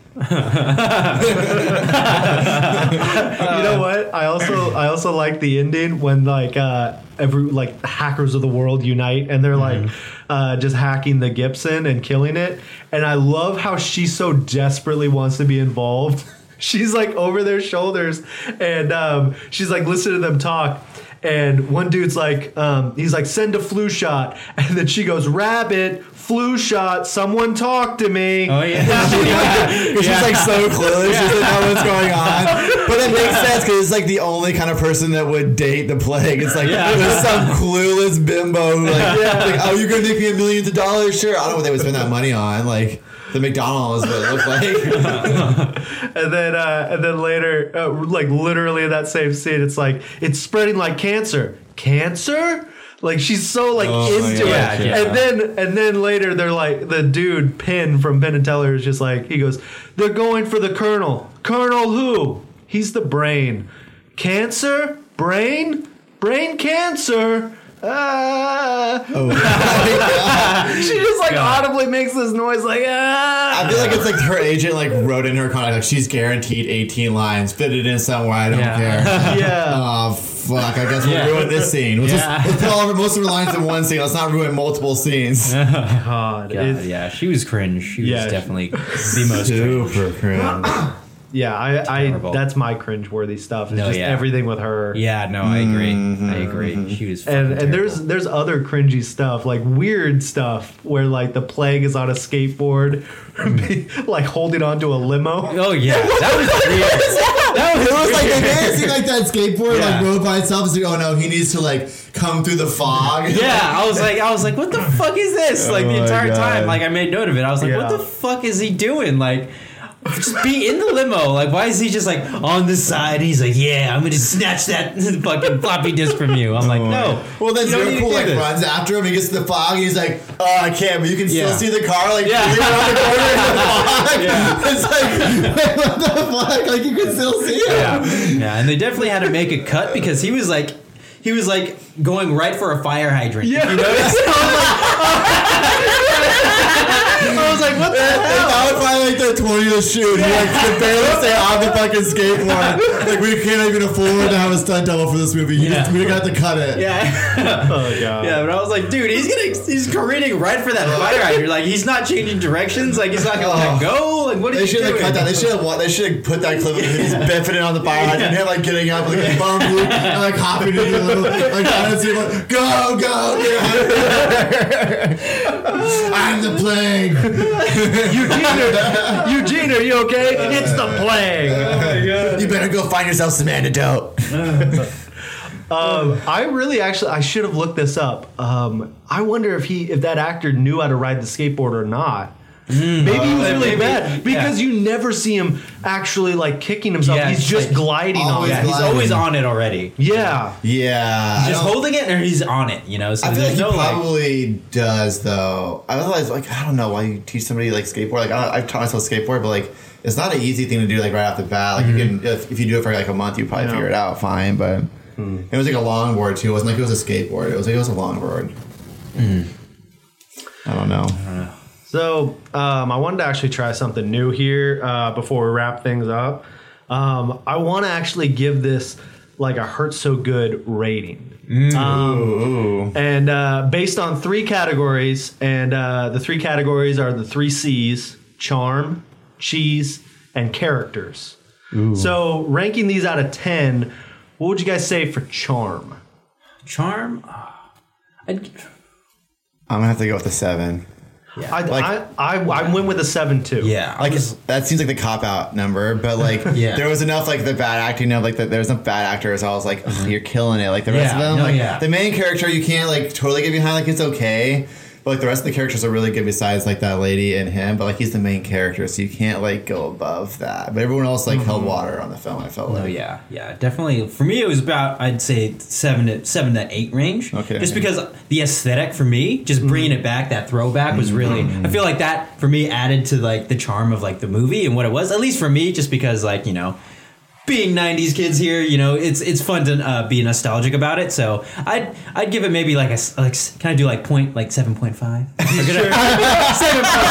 You know what? I also I also like the ending when like uh, every like hackers of the world unite and they're like uh, just hacking the Gibson and killing it. And I love how she so desperately wants to be involved. She's like over their shoulders and um, she's like listening to them talk. And one dude's like, um, he's like, send a flu shot. And then she goes, rabbit, flu shot, someone talk to me. Oh yeah. Because she's like so clueless. She doesn't know what's going on. But it makes sense because it's like the only kind of person that would date the plague. It's like there's some clueless bimbo who like, like, oh, you're going to make me a millions of dollars? Sure. I don't know what they would spend that money on. Like, the McDonald's what it looked like. And then, uh, and then later, uh, like literally in that same scene, it's like it's spreading like cancer. Cancer? Like she's so like Oh, into yeah, it. yeah. And then, and then later, they're like the dude Penn from Penn and Teller is just like he goes, they're going for the Colonel. Colonel who? He's the brain. Cancer? Brain? Brain cancer? Ah. Oh, She just like audibly makes this noise like ah. I feel like it's like her agent like wrote in her contract like she's guaranteed eighteen lines. Fit it in somewhere. I don't Yeah. care. Yeah. Oh fuck! I guess we'll Yeah. ruin this scene. Let's, Yeah. just, let's put all of most of her lines in one scene. Let's not ruin multiple scenes. God. Yeah, It's- yeah, she was cringe. She Yeah. was definitely the most cringe. Super cringe. yeah, I, I Terrible. that's my cringeworthy stuff. It's No, just yeah. everything with her. Yeah, no, I agree. I agree. She was fucking And, and terrible. there's there's other cringy stuff, like weird stuff, where like the plague is on a skateboard, like holding onto a limo. Oh yeah, that was weird. That was It was like they weird. made it seem like that skateboard Yeah. like rode by itself. It's like, oh no, he needs to like come through the fog. Yeah, I was like, I was like, what the fuck is this? Like Oh the my entire God. time, like I made note of it. I was like, Yeah. what the fuck is he doing? Like, just be in the limo. Like, why is he just like on the side? He's like, yeah, I'm gonna snatch that fucking floppy disk from you. I'm like, no. Well, then you don't need Zero to Cool do like this. runs after him. He gets to the fog. And he's like, oh, I can't. But you can Yeah. still see the car like Yeah. moving around the corner in the fog. Yeah. It's like, wait, what the fuck? Like you can still see it. Yeah, yeah, and they definitely had to make a cut because he was like, he was like going right for a fire hydrant. Yeah. You notice? I was like, what the And hell? that was probably like the twentieth shoot. He like could barely stay on the fucking skateboard. Like we can't even afford to have a stunt double for this movie. You Yeah. just, we got to cut it. Yeah. Oh god. Yeah, but I was like, dude, he's gonna he's careening right for that fire hydrant. Like he's not changing directions. Like he's not gonna let go. Like what They is he should have doing? cut that. They should have. They should have put that clip of him just biffing it on the fire hydrant and him like getting up, like a bum dude, and like hopping into the little, like trying to see him like, go, go, yeah. I'm the plague. Eugene, are, Eugene, are you okay? It's the plague. You better go find yourself some antidote. Um, I really actually I should have looked this up. Um, I wonder if he if that actor knew how to ride the skateboard or not. Maybe he was Uh, really maybe, bad because yeah. you never see him actually like kicking himself. Yeah, he's just, just like, gliding on always it. Yeah, he's gliding. always on it already. Yeah. Yeah, I Just don't- holding it, or he's on it. You know. So I feel like there's he no like. probably does though. I realize like I don't know why you teach somebody like skateboard. Like I don't, I've taught myself skateboard, but like it's not an easy thing to do like right off the bat. Like you can if, if you do it for like a month, you probably Yeah. figure it out fine. But it was like a longboard too. It wasn't like it was a skateboard. It was like it was a longboard. I don't know. So um, I wanted to actually try something new here uh, before we wrap things up. Um, I want to actually give this like a Hurt So Good rating. Um, and uh, based on three categories, and uh, the three categories are the three C's: charm, cheese, and characters. So ranking these out of ten, what would you guys say for charm? Charm. I'd, I'm gonna have to go with a seven. I, Like- I, I, I went with a seven too. yeah. I Like was- that seems like the cop out number, but like Yeah. there was enough like the bad acting of like the, there was some bad actors. I was like, you're killing it. Like the rest Yeah, of them, no, like yeah. the main character, you can't like totally get behind. Like it's okay, but like the rest of the characters are really good. Besides like that lady and him, but like he's the main character, so you can't like go above that. But everyone else like held water on the film. I felt like. Oh yeah, yeah, definitely. For me, it was about I'd say seven to seven to eight range. Okay. Just because the aesthetic for me, just bringing it back, that throwback was really. I feel like that for me added to like the charm of like the movie and what it was. At least for me, just because like you know, being nineties kids here, you know, it's it's fun to uh, be nostalgic about it. So I'd I'd give it maybe like a s- like s- can I do like point like seven point five? seven point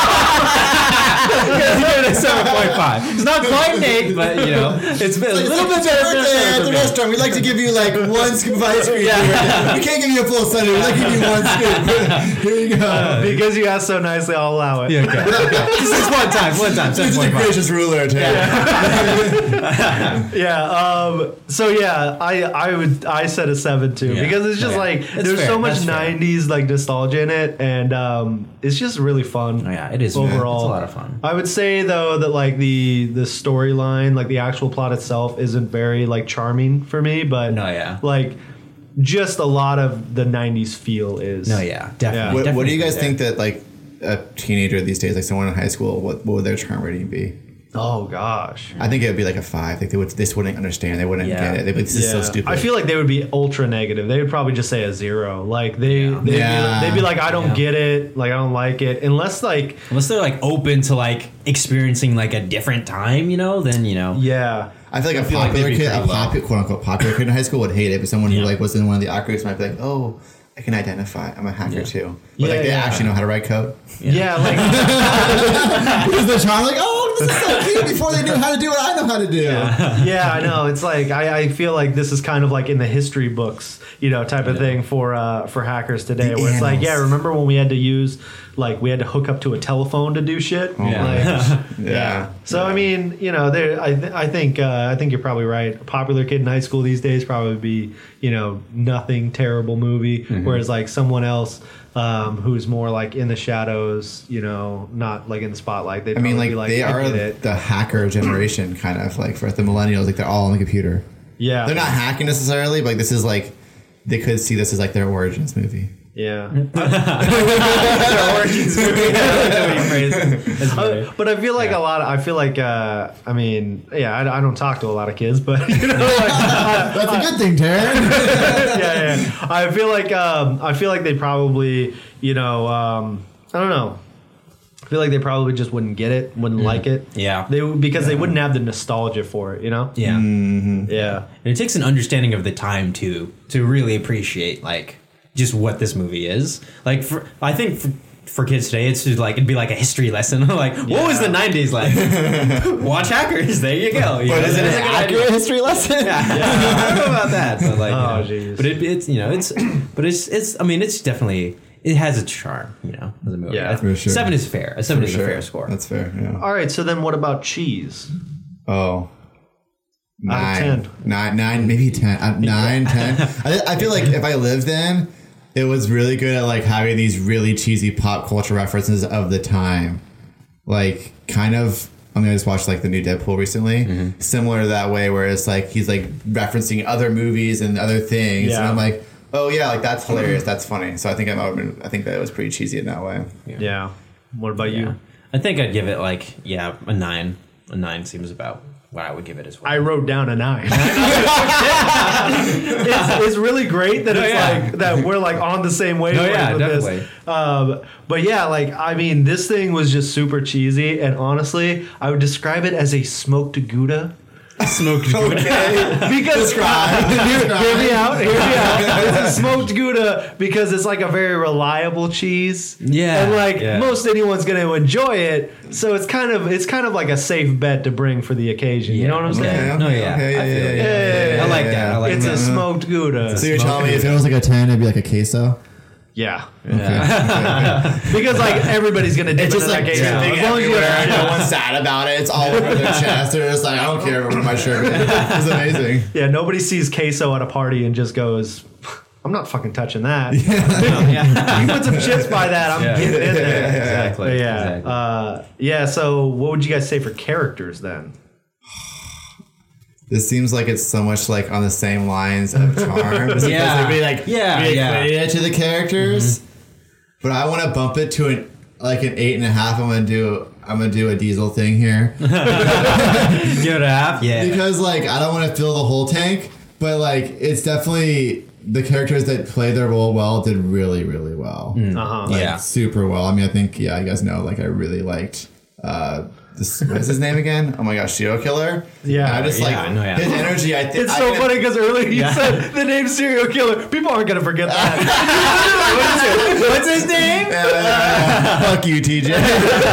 five. seven point five. It's not quite an eight, but you know, it's been a It's little like bit better. birthday at than the me. restaurant. We'd like to give you like one scoop of ice cream. Yeah. We can't give you a full sundae. We'd like to give you one scoop. Here you go. Because you asked so nicely, I'll allow it. Yeah, okay. okay. Just this one time, one time, This seven is a point five. gracious ruler, Ted. Yeah. Um, so yeah, I I would I said a seven too Yeah. because it's just Yeah. like That's there's fair. so much That's fair. nineties like nostalgia in it, and um, it's just really fun. Oh, yeah, it is, man. overall. It's a lot of fun. I would say though that like the the storyline, like the actual plot itself, isn't very like charming for me, but No, yeah. like just a lot of the nineties feel is. No, yeah, definitely. What, what do you guys definitely think that like a teenager these days, like someone in high school, what, what would their charm rating be? Oh gosh. I think it would be like a five. Like they would, this wouldn't understand. They wouldn't Yeah. get it. They'd be like, this is so Yeah. stupid. I feel like they would be ultra negative. They would probably just say a zero. Like they, they'd, Yeah. Be, they'd be like, I don't Yeah. get it. Like I don't like it. Unless like, Unless they're like open to like experiencing like a different time, you know, then you know. yeah. I feel like I a feel like popular they'd be kid, a pretty low. popular, quote unquote popular kid in high school would hate it, but someone who Yeah. like was in one of the art groups might be like, oh, I can identify. I'm a hacker Yeah. too. But Yeah, like they yeah. actually know how to write code. Yeah. Like Because the charm, like, oh, this is so cute. Before they knew how to do what I know how to do. yeah, I know. It's like I, I feel like this is kind of like in the history books, you know, type of thing for uh, for hackers today. The where it's like, annals. yeah, remember when we had to use like we had to hook up to a telephone to do shit. Yeah. Like, Yeah. So I mean, you know, there. I th- I think uh, I think you're probably right. A popular kid in high school these days probably be you know nothing terrible movie, Mm-hmm. whereas like someone else um, who's more like in the shadows, you know, not like in the spotlight. They I mean, like, be like they I are get it. the hacker generation, kind of like for the millennials. Like they're all on the computer. Yeah, They're not hacking necessarily, but like this is like they could see this as like their origins movie. Yeah. Origins movie. That's funny. Uh, but I feel like a lot of, I feel like, uh, I mean, yeah, I, I don't talk to a lot of kids, but, you know, like, I, That's a good thing, Taryn. yeah, yeah. I feel like, um, I feel like they probably, you know, um, I don't know. I feel like they probably just wouldn't get it, wouldn't like it. Yeah. They because they wouldn't have the nostalgia for it, you know? Yeah. Yeah. And it takes an understanding of the time too to really appreciate like just what this movie is. Like for I think for, for kids today, it's just like it'd be like a history lesson. Like, what was the nineties like? Watch Hackers. There you go. You But know, is it that's an a good accurate idea. history lesson? Yeah. I don't know about that, but like, Oh, you know, jeez. but it, it's you know it's but it's it's I mean it's definitely it has its charm. You know, as a movie. Yeah, I- for sure. Seven is fair. A seven For is sure. a fair score. That's fair. Yeah. All right. So then what about cheese? Oh. Out of Nine. ten. Nine, nine, maybe ten. Uh, nine, ten. I, I feel like if I lived then, it was really good at like having these really cheesy pop culture references of the time. Like kind of, I mean, I just watched like the new Deadpool recently. Mm-hmm. Similar to that way where it's like he's like referencing other movies and other things. Yeah. And I'm like, oh yeah, like that's hilarious. That's funny. So I think I'm, I think that it was pretty cheesy in that way. Yeah. What about Yeah. you? I think I'd give it like yeah a nine. A nine seems about what I would give it as well. I wrote down a nine. it's, it's really great that No, it's yeah. like that we're like on the same wavelength No, yeah, with definitely. this. Um, but yeah, like I mean, this thing was just super cheesy, and honestly, I would describe it as a smoked Gouda. Smoked Because hear, hear me out, hear me out. It's a smoked Gouda because it's like a very reliable cheese. Yeah, and like yeah. most anyone's going to enjoy it, so it's kind of it's kind of like a safe bet to bring for the occasion. You know what I'm saying? No, yeah. Okay, I yeah, feel yeah, it. yeah, Yeah, I like that. I like it's that. a smoked Gouda. So you're telling me If if it was like a ten, it'd be like a queso. Yeah, Yeah. because like everybody's going to dip it's just into like that queso. dripping As long as you everywhere, no one's sad about it. It's all over their chest. They're just like, I don't care what my shirt is. It's amazing. yeah, nobody sees queso at a party and just goes, I'm not fucking touching that. Yeah. You put some chips by that, I'm Yeah. getting in there. Exactly. But yeah, Exactly. uh, yeah. So, what would you guys say for characters then? This seems like it's so much like on the same lines of Charm. Just Yeah. because they really like Yeah, really yeah. equated it to the characters. But I want to bump it to an like an eight and a half. I'm gonna do I'm gonna do a Diesel thing here Give it a half. Yeah. because like I don't want to fill the whole tank, but like it's definitely the characters that play their role well did really really well. Uh huh. Like, Yeah. super well. I mean, I think yeah, you guys know. Like I really liked. Uh, this, what's his name again? Oh my gosh, Serial Killer. Yeah. And I just Yeah, like I know, yeah. his energy. I think It's so funny because earlier you Yeah. said the name serial killer. People aren't gonna forget that. What's his name? Fuck you, T J.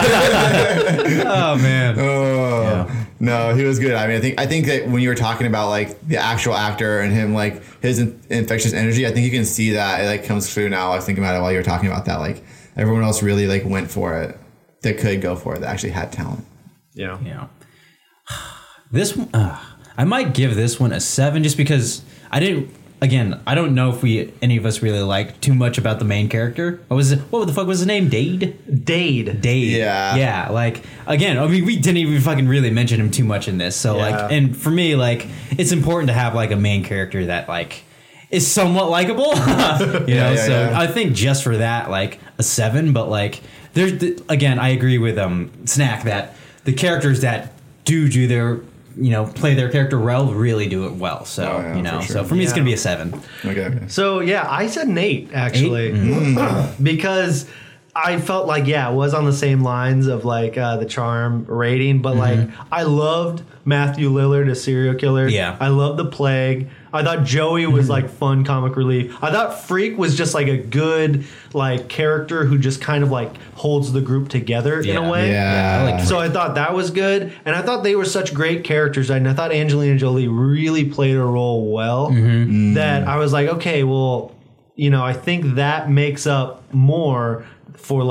Oh man. Oh Yeah. no, he was good. I mean, I think I think that when you were talking about like the actual actor and him, like his in- infectious energy, I think you can see that it like comes through now. I was thinking about it while you were talking about that. Like everyone else really like went for it. That could go for it. That actually had talent. Yeah. Yeah. This one, uh, I might give this one a seven just because I didn't. Again, I don't know if we any of us really liked too much about the main character. What was it? What the fuck was his name? Dade. Dade. Dade. Yeah. Yeah. Like again, I mean, we didn't even fucking really mention him too much in this. So Yeah. like, and for me, like, it's important to have like a main character that like is somewhat likable. you know. yeah, so yeah. I think just for that, like a seven. But like, there's the, again, I agree with um Snack that the characters that do do their you know play their character well really do it well. So Oh, yeah, you know, for sure. so for me, it's Yeah. gonna be a seven. Okay. okay. So yeah, I said an eight actually because I felt like yeah, it was on the same lines of like uh, the Charm rating, but like I loved Matthew Lillard as serial killer. Yeah. I loved the Plague. I thought Joey was like fun comic relief. I thought Freak was just like a good like character who just kind of like holds the group together in Yeah. a way. Yeah. I like So I thought that was good, and I thought they were such great characters, and I thought Angelina Jolie really played her role well. That I was like, okay, well, you know, I think that makes up more for like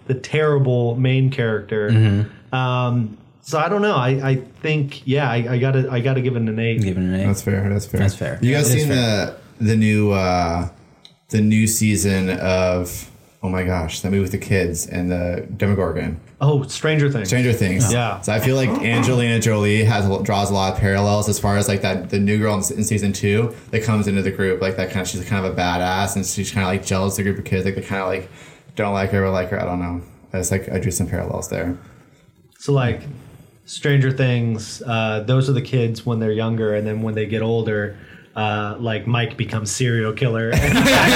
the terrible main character. Mm-hmm. Um, so I don't know. I, I think yeah, I, I gotta I gotta give it an eight. Give it an eight. That's fair. That's fair. That's fair. You guys It is seen the the new uh, the new season of oh my gosh, that movie with the kids and the Demogorgon? Oh, Stranger Things. Stranger Things. Yeah. So I feel like Angelina Jolie has a- draws a lot of parallels as far as like that the new girl in, in season two that comes into the group like that kind of she's kind of a badass and she's kind of like jealous of the group of kids like they kind of like don't like her or like her. I don't know. It's like I drew some parallels there. So like Stranger Things, uh, those are the kids when they're younger, and then when they get older, uh, like Mike becomes serial killer. I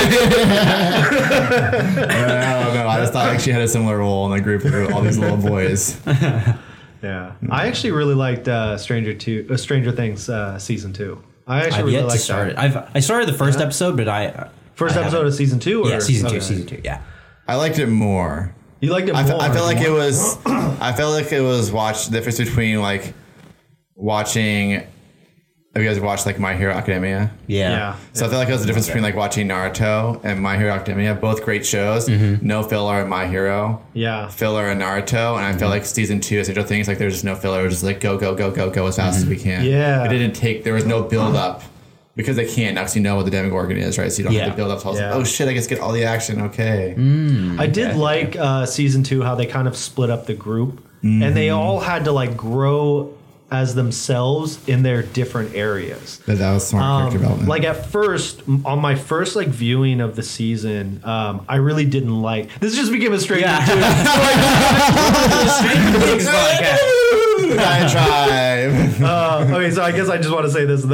don't know. I just thought like she had a similar role in the group with all these little boys. Yeah, I actually really liked uh, Stranger Two, uh, Stranger Things uh, season two. I actually I've really yet to liked start it. that. I've I started the first Yeah. episode, but I First I episode haven't. of season two. Or? Yeah, season two, Okay. season two. Yeah. I liked it more. You liked it I, more. fe- I felt like it was. I felt like it was watch the difference between like watching. Have you guys watched like My Hero Academia? Yeah. Yeah. So I feel like it was the difference between like watching Naruto and My Hero Academia. Both great shows. Mm-hmm. No filler in My Hero. Yeah. Filler in Naruto, and I feel like season two of Stranger Things like there's just no filler. It was just like go go go go go as fast as we can. Yeah. It didn't take. There was no build up. Because they can't, now because you know what the Demogorgon is, right? So you don't Yeah. have to build up. So I was Yeah. like, oh shit, I guess get all the action. Okay. I did like uh, season two how they kind of split up the group, and they all had to like grow as themselves in their different areas. But that was smart character Um, development. like at first, m- on my first like viewing of the season, um, I really didn't like. This just became a Stranger Yeah. Two. Stranger Things podcast. Diatribe. Uh, okay, so I guess I just want to say this.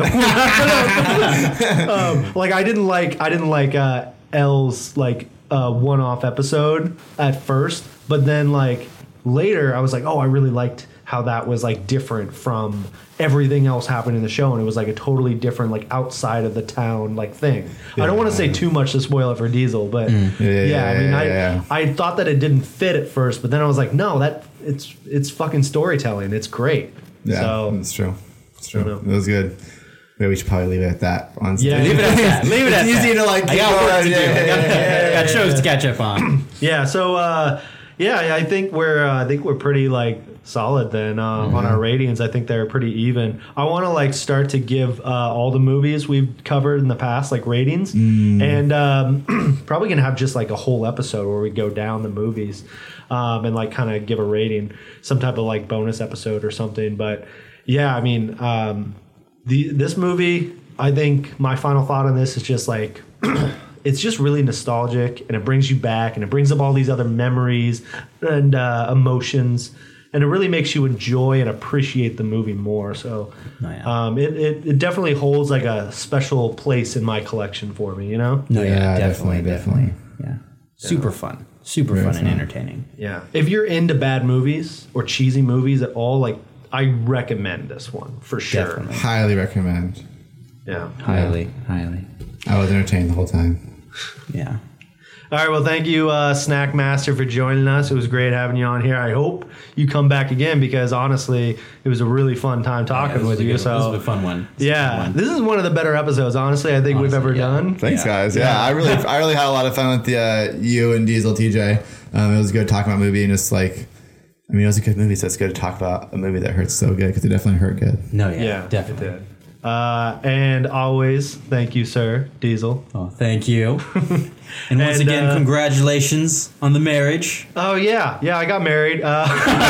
um, like I didn't like I didn't like uh, Elle's like uh, one-off episode at first, but then like later I was like, oh, I really liked how that was like different from everything else happening in the show, and it was like a totally different like outside of the town like thing. I don't want to say too much to spoil it for Diesel, but yeah, Yeah, yeah, yeah, I mean, yeah, I yeah. I thought that it didn't fit at first, but then I was like, no, that it's it's fucking storytelling. It's great. Yeah, So it's true. It's true. I don't It was good. Maybe we should probably leave it at that. Honestly. Yeah. Leave it at that. Leave it at It's that. easy to like. I got work to do. Yeah, I got, yeah, yeah, I got shows to catch up on. Yeah, so uh, yeah, I think we're uh, I think we're pretty like solid then uh, on our ratings. I think they're pretty even. I want to like start to give uh, all the movies we've covered in the past like ratings, and um, probably gonna have just like a whole episode where we go down the movies um, and like kind of give a rating, some type of like bonus episode or something. But yeah, I mean, um, the this movie. I think my final thought on this is just like. It's just really nostalgic, and it brings you back, and it brings up all these other memories and uh, emotions, and it really makes you enjoy and appreciate the movie more. So, Oh, yeah. um, it, it it definitely holds like a special place in my collection for me. You know? No, Yeah, definitely, definitely. Yeah. Super fun. Super Very fun and fun. entertaining. Yeah. If you're into bad movies or cheesy movies at all, like I recommend this one for sure. Definitely. Highly recommend. Yeah. Highly, highly. I was entertained the whole time. Yeah. All right, well, thank you, uh, Snack Master, for joining us. It was great having you on here. I hope you come back again because honestly, it was a really fun time talking Yeah, this with was a you. good- So this was a fun one. This was a yeah, fun one. this is one of the better episodes, honestly. I think we've Honestly, ever yeah. done. Thanks, Yeah. guys. Yeah, I really, I really had a lot of fun with the uh, you and Diesel T J. Um, it was good talking about movie and just like, I mean, it was a good movie, so it's good to talk about a movie that hurts so good because it definitely hurt good. No, yeah. Yeah, definitely. it did. Uh, and always, thank you, sir, Diesel. Oh, thank you. And once And, again, uh, congratulations on the marriage. Oh yeah, yeah, I got married. Uh,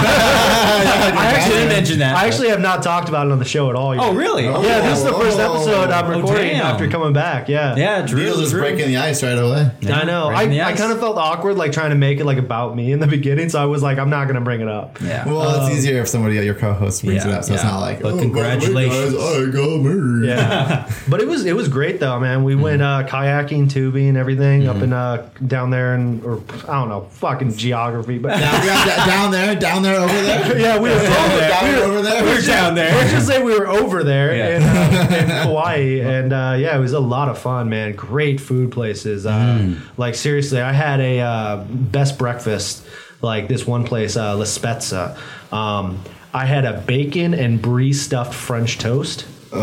I actually didn't mention that. I actually have not talked about it on the show at all yet. Oh, really? Yeah, this is the first episode I'm Oh, recording damn. after coming back. Yeah. Yeah, Drew. Diesel just Drew. breaking the ice right away. I know. right in the I, I ice. kind of felt awkward, like trying to make it like about me in the beginning. So I was like, I'm not gonna bring it up. Yeah. Well, it's easier if somebody, your co-host, brings Yeah, it up, so it's yeah. not like, But oh, congratulations. by the way, guys, I got married. Yeah, but it was it was great though, man. We went uh, kayaking, tubing, everything up in uh, down there, and or I don't know, fucking geography, but Down, down, down there, down there, over there. yeah, we were down there. Down We there, were, over there. We were down there. Let's just say we were over there Yeah. in, uh, in Hawaii, and uh, yeah, it was a lot of fun, man. Great food places. Uh, Like seriously, I had a uh, best breakfast. Like this one place, uh, La Spezza. Um, I had a bacon and brie stuffed French toast.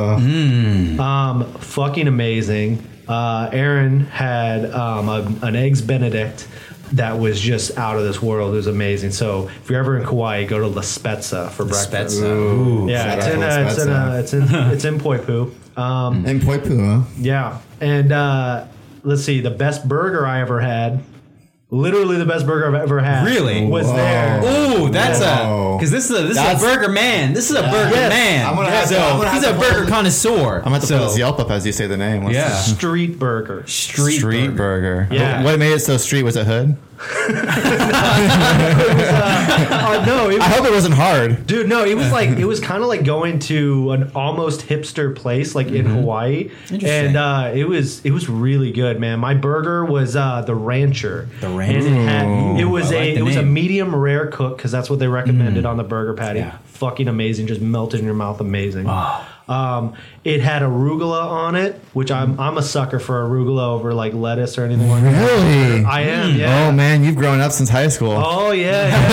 Um, fucking amazing. Uh, Aaron had um, a, an eggs Benedict that was just out of this world. It was amazing. So if you're ever in Kauai, go to La Spezza for breakfast. Ooh, yeah, it's in, uh, it's in uh, it's in it's in Poipu. Um, in Poipu, huh? Yeah, and uh, let's see, the best burger I ever had. Literally the best burger I've ever had. Really? Was Whoa. there. Ooh, that's Whoa. a because this is a this That's- is a burger man. This is a burger Yes. man. I'm gonna have so to- I'm gonna he's have a to burger pull- connoisseur. I'm going to so, put this Yelp up as you say the name. What's Yeah. the- Street burger. street, Street burger. burger. Yeah. What made it so street? Was it hood? Uh, no, it I was, hope it wasn't hard. dude, no, it was like it was kind of like going to an almost hipster place, like in Hawaii, Interesting. and uh, it was it was really good, man. My burger was uh, the Rancher. The Rancher. And it, had, it was I a like the it was a name. medium rare cook because that's what they recommended on the burger patty. Yeah. Fucking amazing, just melted in your mouth, amazing. Um, it had arugula on it, which I'm I'm a sucker for arugula over like lettuce or anything like that. Really? I am, yeah. Oh man, you've grown up since high school. Oh yeah, yeah.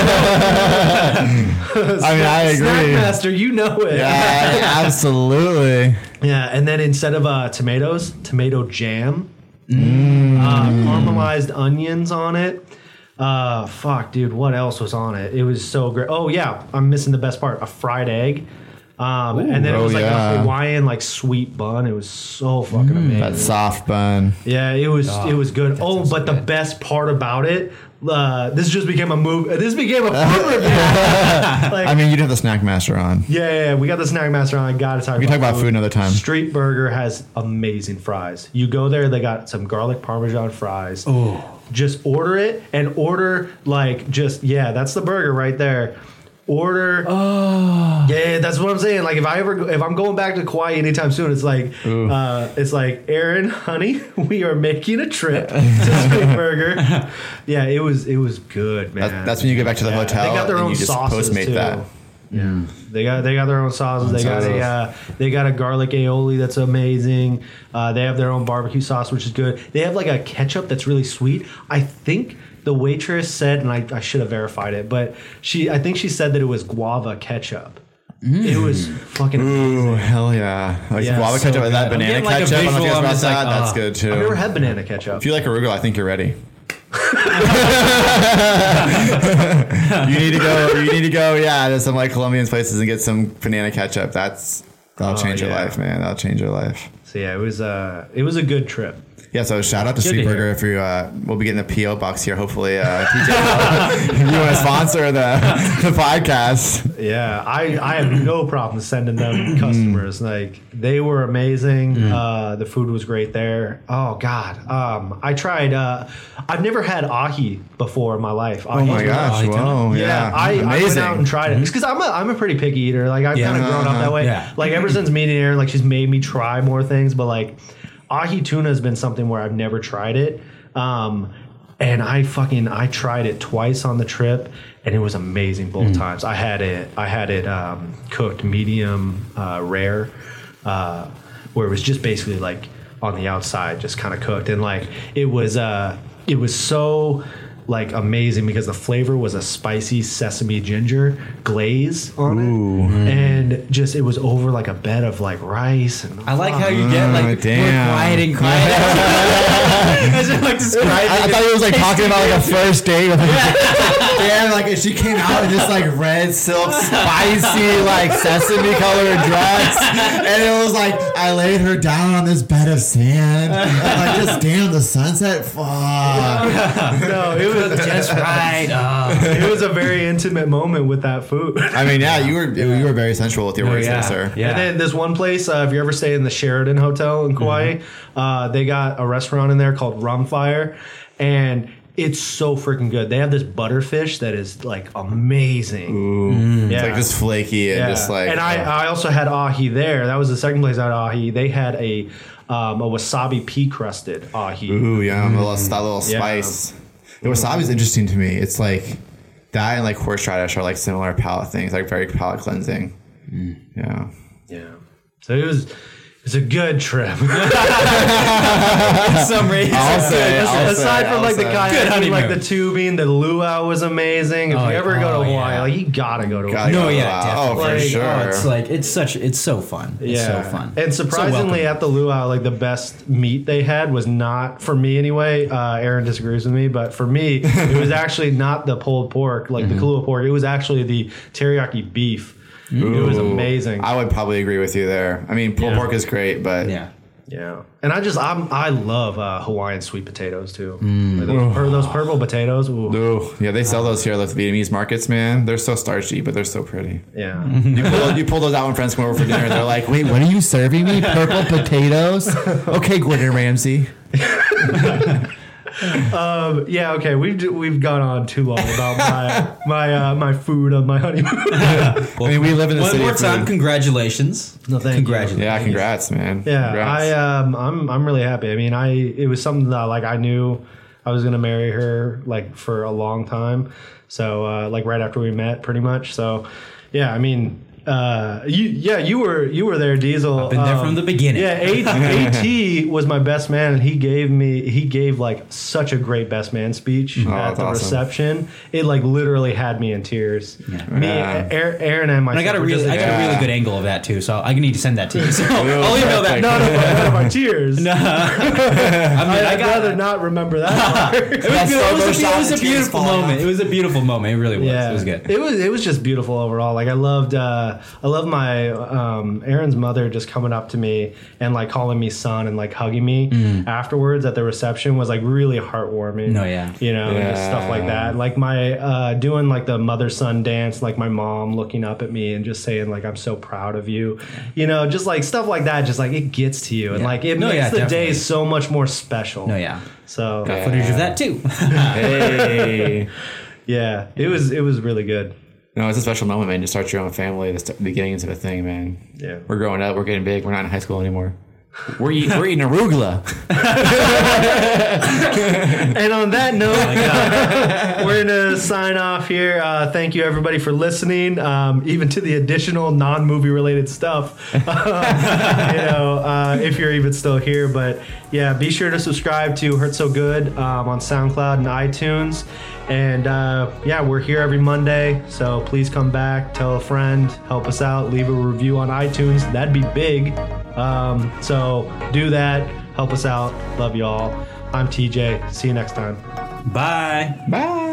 I mean, I agree. Snackmaster, you know it. Yeah, absolutely. Yeah, and then instead of uh, tomatoes, tomato jam, Mm. uh, caramelized onions on it. Uh, fuck, dude, what else was on it? It was so great. Oh yeah, I'm missing the best part: a fried egg. Um, and then it oh, was like yeah. a Hawaiian like sweet bun. It was so fucking amazing. That soft bun. Yeah, it was it was good. Oh, but the best part about it, uh, this just became a move. This became a food review. Like, I mean, you did have the snack master on. yeah, yeah, yeah, we got the Snack Master on. I gotta talk. We can talk about food another time. Street Burger has amazing fries. You go there, they got some garlic parmesan fries. Oh, Just order it and order like just yeah, that's the burger right there. Order. Oh. Yeah, that's what I'm saying. Like if I ever go, if I'm going back to Kauai anytime soon, it's like uh, it's like Aaron, honey, we are making a trip to Street Burger. Yeah, it was it was good, man. That, that's when you get back to the Yeah, hotel. They got their and own you just sauces Postmate too. that. Yeah, they got they got their own sauces. They got a uh, they got a garlic aioli that's amazing. Uh, they have their own barbecue sauce, which is good. They have like a ketchup that's really sweet. I think the waitress said, and I, I should have verified it, but she I think she said that it was guava ketchup. It was fucking Ooh, amazing. hell yeah. Like Yeah, guava so ketchup with that good. I'm banana getting like a ketchup. I don't know if you visual, guys I'm about just that. like, That's oh. good too. I've never had banana ketchup. If you like arugula, I think you're ready. you need to go. You need to go. Yeah, to some like Colombian places and get some banana ketchup. That's that'll Oh, change your yeah. life, man. That'll change your life. So yeah, it was uh it was a good trip. Yeah, so shout out to Good Street to Burger hear. if you uh, we'll be getting a P O box here. Hopefully, uh, T J, if you want to sponsor the the podcast. Yeah, I, I have no problem sending them customers. Like they were amazing. Uh, the food was great there. Oh God, um, I tried. Uh, I've never had ahi before in my life. Oh my gosh! Whoa! Yeah, Yeah, I, I went amazing. out and tried it because I'm a I'm a pretty picky eater. Like I've Yeah. kind of grown up that way. Yeah. Like ever since meeting Erin, like she's made me try more things. But like ahi tuna has been something where I've never tried it. Um, and I fucking I tried it twice on the trip, and it was amazing both times. I had it I had it um, cooked medium uh, rare, uh, where it was just basically like on the outside, just kind of cooked, and like it was uh, it was so like amazing because the flavor was a spicy sesame ginger glaze on it, and just it was over like a bed of like rice. And I like how you get like Oh, more damn. quiet and quiet. As you're like describing I, I it. thought he was like talking about like a first date. With yeah, like she came out in this like red silk, spicy, like sesame colored dress, and it was like I laid her down on this bed of sand, and like just damn the sunset. Fuck. no, it was just right. Oh. it was a very intimate moment with that food. I mean, yeah, you were you were very sensual with your words yeah. there, sir. Yeah. And then this one place, uh, if you ever stay in the Sheraton Hotel in Kauai, Mm-hmm. uh, they got a restaurant in there called Rum Fire, and it's so freaking good. They have this butterfish that is like amazing. Ooh, Yeah. it's like just flaky and Yeah. just like. and I, oh. I also had ahi there. That was the second place I had ahi. They had a um, a wasabi pea crusted ahi. Ooh, yeah, a little, that little Yeah. spice. The wasabi is interesting to me. It's like that and like horseradish are like similar palate things, like very palate cleansing. Yeah. Yeah. So it was it It's a good trip. In summary, I'll say, I'll Aside say, from I'll like the say. kayaking, honeymoon. like the tubing, the luau was amazing. If Oh, you ever go oh, to Hawaii, yeah. like you gotta go to Gotta Hawaii. No, go, yeah, wow. definitely. Oh, for Like, sure. Oh, it's like it's such it's so fun. It's so fun. And surprisingly, So at the luau, like the best meat they had was not for me anyway. Uh, Aaron disagrees with me, but for me, it was actually not the pulled pork, like Mm-hmm. the Kahlua pork. It was actually the teriyaki beef. It was Ooh. amazing. I would probably agree with you there. I mean, pulled Yeah. pork is great, but yeah. Yeah, and I just I'm I love uh, Hawaiian sweet potatoes too. Like those, pur- those purple potatoes. Ooh. Ooh, yeah, they sell those here at the Vietnamese markets, man. They're so starchy, but they're so pretty. Yeah, You pull, those, you pull those out when friends come over for dinner, and they're like, "Wait, What are you serving me? Purple potatoes? okay, Gordon Ramsay." um, yeah. Okay, we've d- we've gone on too long about my my uh, my food on my honeymoon. I mean, we live in the One city more of time, food. congratulations. No, thank you. Congratulations. Yeah, congrats, man. Yeah, Congrats. I um I'm I'm really happy. I mean, I it was something that like I knew I was gonna marry her like for a long time. So uh, like right after we met, pretty much. So yeah, I mean. Uh, you yeah, you were you were there, Diesel. I've been there from the beginning. Yeah, A- AT was my best man, and he gave me he gave like such a great best man speech at that's the awesome. reception. It like literally had me in tears. Me, Yeah. Aaron, Aaron and my. And I got a really, I got a really Yeah. good angle of that too, so I need to send that to you. So I'll email that. perfect. no, no, no, no, my tears. I mean, I, I I'd got. rather not remember that part. It was, That good. It was, a, slow-mo it shot was a and tears beautiful falling moment. off. It was a beautiful moment. It really was. Yeah, It was good. It was it was just beautiful overall. Like I loved uh, I loved my um, Aaron's mother just coming up to me and like calling me son and like hugging me afterwards at the reception was like really heartwarming. No, yeah. you know, and just stuff like that. Like my uh, doing like the mother son dance, like my mom looking up at me and just saying like I'm so proud of you. You know, just like stuff like that. Just like it gets to you and Yeah. like it No, makes yeah, the definitely. day so much more special. No, yeah. So Got footage of that too. Hey. yeah, it was it was really good. No, it's a special moment, man. To start your own family, the st- beginnings of a thing, man. Yeah. We're growing up. We're getting big. We're not in high school anymore. We're, eat, we're eating arugula. And on that note, we're going to sign off here. Uh, thank you, everybody, for listening, um, even to the additional non-movie related stuff, um, you know, uh, if you're even still here. But, yeah, be sure to subscribe to Hurt So Good um, on SoundCloud and iTunes. And, uh, yeah, we're here every Monday, so please come back, tell a friend, help us out, leave a review on iTunes. That'd be big. Um, so do that. Help us out. Love y'all. I'm T J. See you next time. Bye. Bye.